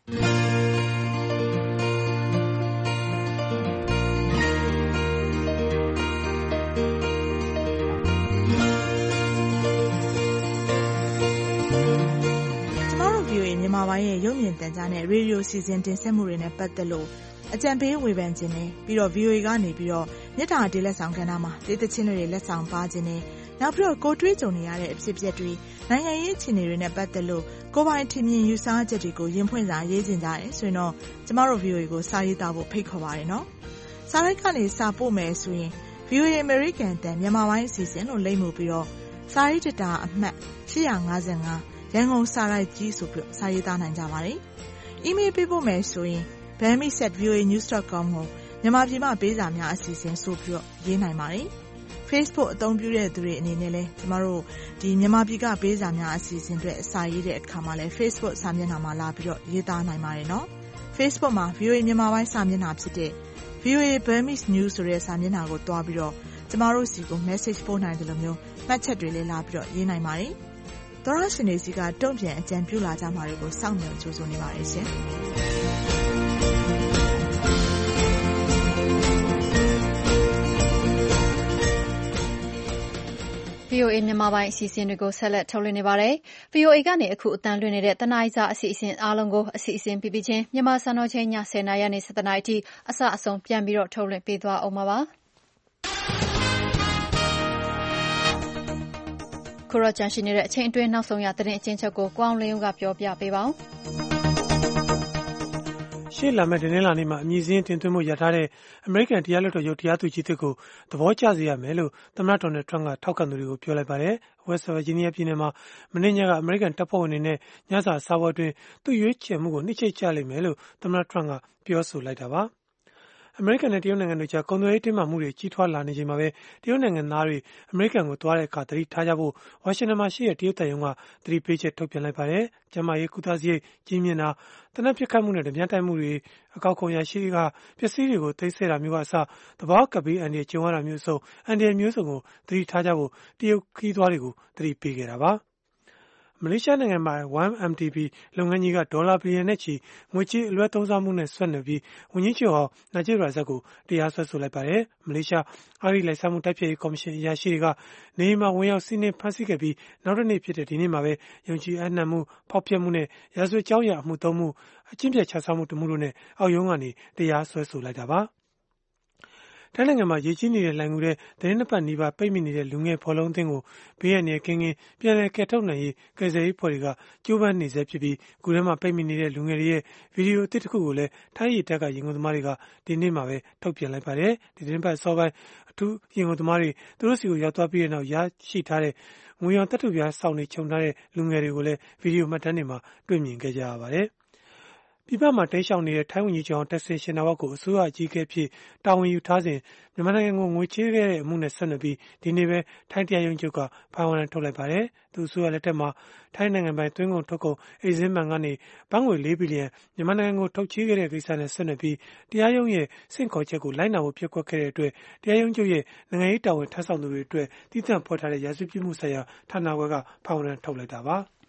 ကျမတို့ VOA မြန်မာပိုင်းရဲ့ရုပ်မြင်သံကြားနဲ့ရေဒီယိုစီစဉ်တင်ဆက်မှုတွေနဲ့ပတ်သက်လို့အကြံပေးဝေဖန်ခြင်းနဲ့ပြီးတော့ VOA ကနေပြီးတော့မြစ်တာတေးလက်ဆောင်ကဏ္ဍမှာတေးသချင်းတွေလက်ဆောင်ပါခြင်းနဲ့နောက်ပြီးတော့ကိုတွေးကြုံနေရတဲ့အဖြစ်အပျက်တွေနိုင်ငံရေးအခြေအနေတွေနဲ့ပတ်သက်လို့ကိုယ်ပိုင်ထင်မြင်ယူဆချက်တွေကိုရင်ဖွင့်စာရေးခြင်းကြတယ်ဆိုရင်တော့ကျမတို့ VOA ကိုစာရေးသားဖို့ဖိတ်ခေါ်ပါတယ်နော်။စာရိုက်ကနေစာပို့မယ်ဆိုရင် VOA American တန်မြန်မာပိုင်းအစီအစဉ်လို့လိမ့်မှုပြီးတော့စာရေးတတာအမှတ်855ရန်ကုန်စာရိုက်ကြီးဆိုပြီးစာရေးသားနိုင်ကြပါတယ်။ email ပေးဖို့မယ်ဆိုရင်bami@voanews.com ကိုမြန်မာပြည်မှာပေးစာများအစီအစဉ်ဆိုပြီးရေးနိုင်ပါတယ်။ Facebook အသုံးပြုတဲ့သူတွေအနေနဲ့လည်းကျမတို့ဒီမြန်မာပြည်ကပေးစာများအစီအစဉ်တွေအစာရေးတဲ့အခါမှာလည်း Facebook စာမျက်နှာမှာလာပြီးတော့ရေးသားနိုင်ပါတယ်နော်။ Facebook မှာ VOA မြန်မာပိုင်းစာမျက်နှာဖြစ်တဲ့ VOA Burmese News ဆိုတဲ့စာမျက်နှာကိုတွားပြီးတော့ကျမတို့စီကို message ပို့နိုင်တယ်လို့မျိုးမှတ်ချက်တွေလည်းလာပြီးတော့ရေးနိုင်ပါတယ်။သောရရှင်တွေစီကတုံ့ပြန်အကြံပြုလာကြမှာတွေကိုစောင့်မျှော်ကြိုးစားနေပါတယ်ရှင်။ VOA မြန်မာပိုင်းအစီအစဉ်တွေကိုဆက်လက်ထုတ်လွှင့်နေပါတယ်။ VOA ကနေအခုအသံလွှင့်နေတဲ့တနားရီစာအစီအစဉ်အားလုံးကိုအစီအစဉ်ပြီးချင်းမြန်မာစံတော်ချိန်ည10:00နာရီကနေ17:00နာရီအထိအစအဆုံးပြန်ပြီးထုတ်လွှင့်ပေးသွားအောင်ပါ။ခုတော့ကြန့်ရှိနေတဲ့အချိန်အတွင်းနောက်ဆုံးရသတင်းအချင်းချုပ်ကိုကောင်းလင်းဦးကပြောပြပေးပါဦး။ရှေ့လာမယ့်ဒီနေ့လာနေ့မှာအမည်စင်းတင်သွင်းမှုရထားတဲ့အမေရိကန်တရားလွှတ်တော်ရုပ်တရားသူကြီးတစ်ကိုသဘောကျစေရမယ်လို့သမ္မတဒေါ်နယ်ထရန့်ကထောက်ခံသူတွေကိုပြောလိုက်ပါတယ်။ West Virginia ပြည်နယ်မှာမနေ့ညကအမေရိကန်တပ်ဖွဲ့ဝင်တွေနဲ့ညစာစားပွဲအတွင်းသူ့ရွေးချယ်မှုကိုနှိမ့်ချကြလိမ့်မယ်လို့သမ္မတထရန့်ကပြောဆိုလိုက်တာပါ။အမေရိကန်နဲ့တရုတ်နိုင်ငံတို့ကြားကုန်သွယ်ရေးတင်းမာမှုတွေကြီးထွားလာနေချိန်မှာပဲတရုတ်နိုင်ငံသားတွေအမေရိကန်ကိုသွားတဲ့အခါသတိထားကြဖို့ဝါရှင်တန်မှာရှိတဲ့တရုတ်သံရုံးကသတိပေးချက်ထုတ်ပြန်လိုက်ပါတယ်။ကျန်းမာရေးကုသစရိတ်ကြီးမြင့်တာသေနတ်ပစ်ခတ်မှုနဲ့ဓမြတိုက်မှုတွေအကောက်ခွန်ရရှိကပစ္စည်းတွေကိုသိမ်းဆည်းတာမျိုးကအစသဘာဝကပ်ဘေးအန္တရာယ်ကြုံရတာမျိုးအစုံအန္တရာယ်မျိုးစုံကိုသတိထားကြဖို့တရုတ်ခရီးသွားတွေကိုသတိပေးခဲ့တာပါ။မလေးရှားနိုင်ငံမှာ 1MDB လုပ်ငန်းကြီးကဒေါ်လာဘီလီယံနဲ့ချီငွေကြေးအလွဲသုံးစားမှုနဲ့ဆက်နွယ်ပြီးဝန်ကြီးချုပ်ဟောင်းနာဂျစ်ရာဇတ်ကိုတရားစွဲဆိုလိုက်ပါတယ်။မလေးရှားအဂတိလိုက်စားမှုတိုက်ဖျက်ရေးကော်မရှင်အရာရှိတွေကနေအိမ်မှာဝင်ရောက်စီးနင်းဖမ်းဆီးခဲ့ပြီးနောက်တစ်နေ့ဖြစ်တဲ့ဒီနေ့မှာပဲယုံကြည်အပ်နှံမှုဖောက်ဖျက်မှုနဲ့ရာဇဝတ်ကြောင်းရာအမှု 3 မှုအကျင့်ပြတ်ခြစားမှုတမှုတို့နဲ့အောက်ရုံးကနေတရားစွဲဆိုလိုက်တာပါ။ထိုင်းနိုင်ငံမှာရေကြီးနေတဲ့လှိုဏ်ဂူထဲသတင်းနှစ်ပတ်နီးပါးပိတ်မိနေတဲ့လူငယ်ဘောလုံးအသင်းကိုဘေးအန္တရာယ်ကင်းပြန်လည်ကယ်ထုတ်နိုင်ရေးကယ်ဆယ်ရေးဖွဲ့တွေကကြိုးပမ်းနေဆဲဖြစ်ပြီးဂူထဲမှာပိတ်မိနေတဲ့လူငယ်တွေရဲ့ဗီဒီယိုအသစ်တစ်ခုကိုလည်းထိုင်းရေတပ်ကရင်ကုန်သမားတွေကဒီနေ့မှပဲထုတ်ပြန်လိုက်ပါတယ်။ဒီသတင်းပတ်အစောပိုင်းအထူးရင်ကုန်သမားတွေသူတို့စီကိုရောက်သွားပြီးတဲ့နောက်ရရှိထားတဲ့ငွေရောင်သတ္တုပြားစောင့်နေခြုံထားတဲ့လူငယ်တွေကိုလည်းဗီဒီယိုမှတ်တမ်းတွေမှာတွေ့မြင်ခဲ့ကြရပါတယ်။ပြည်ပမှာတိမ်းရှောင်နေတဲ့ထိုင်းဝန်ကြီးချုပ်တက်ဆင်ရှင်နာဝတ်ကိုအစိုးရအကြီးအကဲဖြစ်တာဝန်ယူထားစဉ်မြန်မာနိုင်ငံကိုငွေချေးခဲ့တဲ့အမှုနဲ့ဆက်နွယ်ပြီးဒီနေ့ပဲထိုင်းတရားရုံးချုပ်ကဖမ်းဝရမ်းထုတ်လိုက်ပါတယ်။သူအစိုးရလက်ထက်မှာထိုင်းနိုင်ငံပိုင်သွင်းကုန်ထုတ်ကုန်အေဇင်းဘဏ်ကနေဘတ်ငွေ4 ဘီလီယံမြန်မာနိုင်ငံကိုထုတ်ချေးခဲ့တဲ့ကိစ္စနဲ့ဆက်နွယ်ပြီးတရားရုံးရဲ့ဆင့်ခေါ်ချက်ကိုလိုက်နာဖို့ပျက်ကွက်ခဲ့တဲ့အတွက်တရားရုံးချုပ်ရဲ့နိုင်ငံရေးတာဝန်ထမ်းဆောင်သူတွေအတွက်တည်တံ့ဖွဲ့ထားတဲ့ရာဇဝတ်ပြစ်မှုဆိုင်ရာဌာနခွဲကဖမ်းဝရမ်းထုတ်လိုက်တာပါ။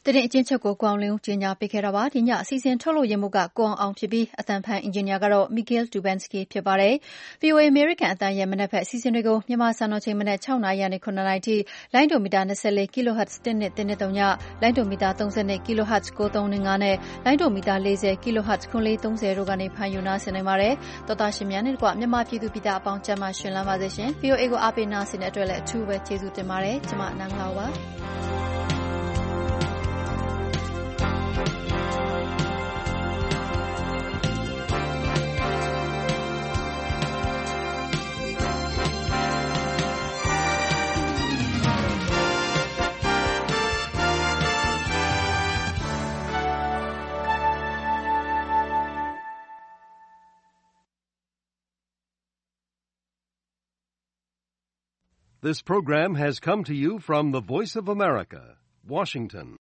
သတင်းအကျဉ်းချုပ်ကိုကိုအောင်လင်းဦးကြီးညာပေးခဲ့တာပါဒီညအစီအစဉ်ထုတ်လို့ရမှုကကိုအောင်ဖြစ်ပြီးအသံဖန်အင်ဂျင်နီယာကတော့ Miguel Dubansky ဖြစ်ပါတယ် VOA American အသံရဲ့မနက်ဖက်အစီအစဉ်တွေကိုမြန်မာစံတော်ချိန်မနက်6နာရီကနေ9နာရီထိလိုင်းဒိုမီတာ24 kHz 1.1 ညလိုင်းဒိုမီတာ32 kHz 9395နဲ့လိုင်းဒိုမီတာ40 kHz 9430တို့ကနေဖန်ယူနာဆင်နိုင်ပါတယ်တော်တာရှင်များနဲ့တကွမြန်မာပြည်သူပြည်သားအပေါင်းကျမ်းမာရှင်လန်းပါစေရှင် VOA ကိုအားပေးနာဆင်တဲ့အတွက်လည်းအထူးပဲကျေးဇူးတင်ပါတယ်ကျွန်မနန်းလာပါ This program has come to you from the Voice of America, Washington.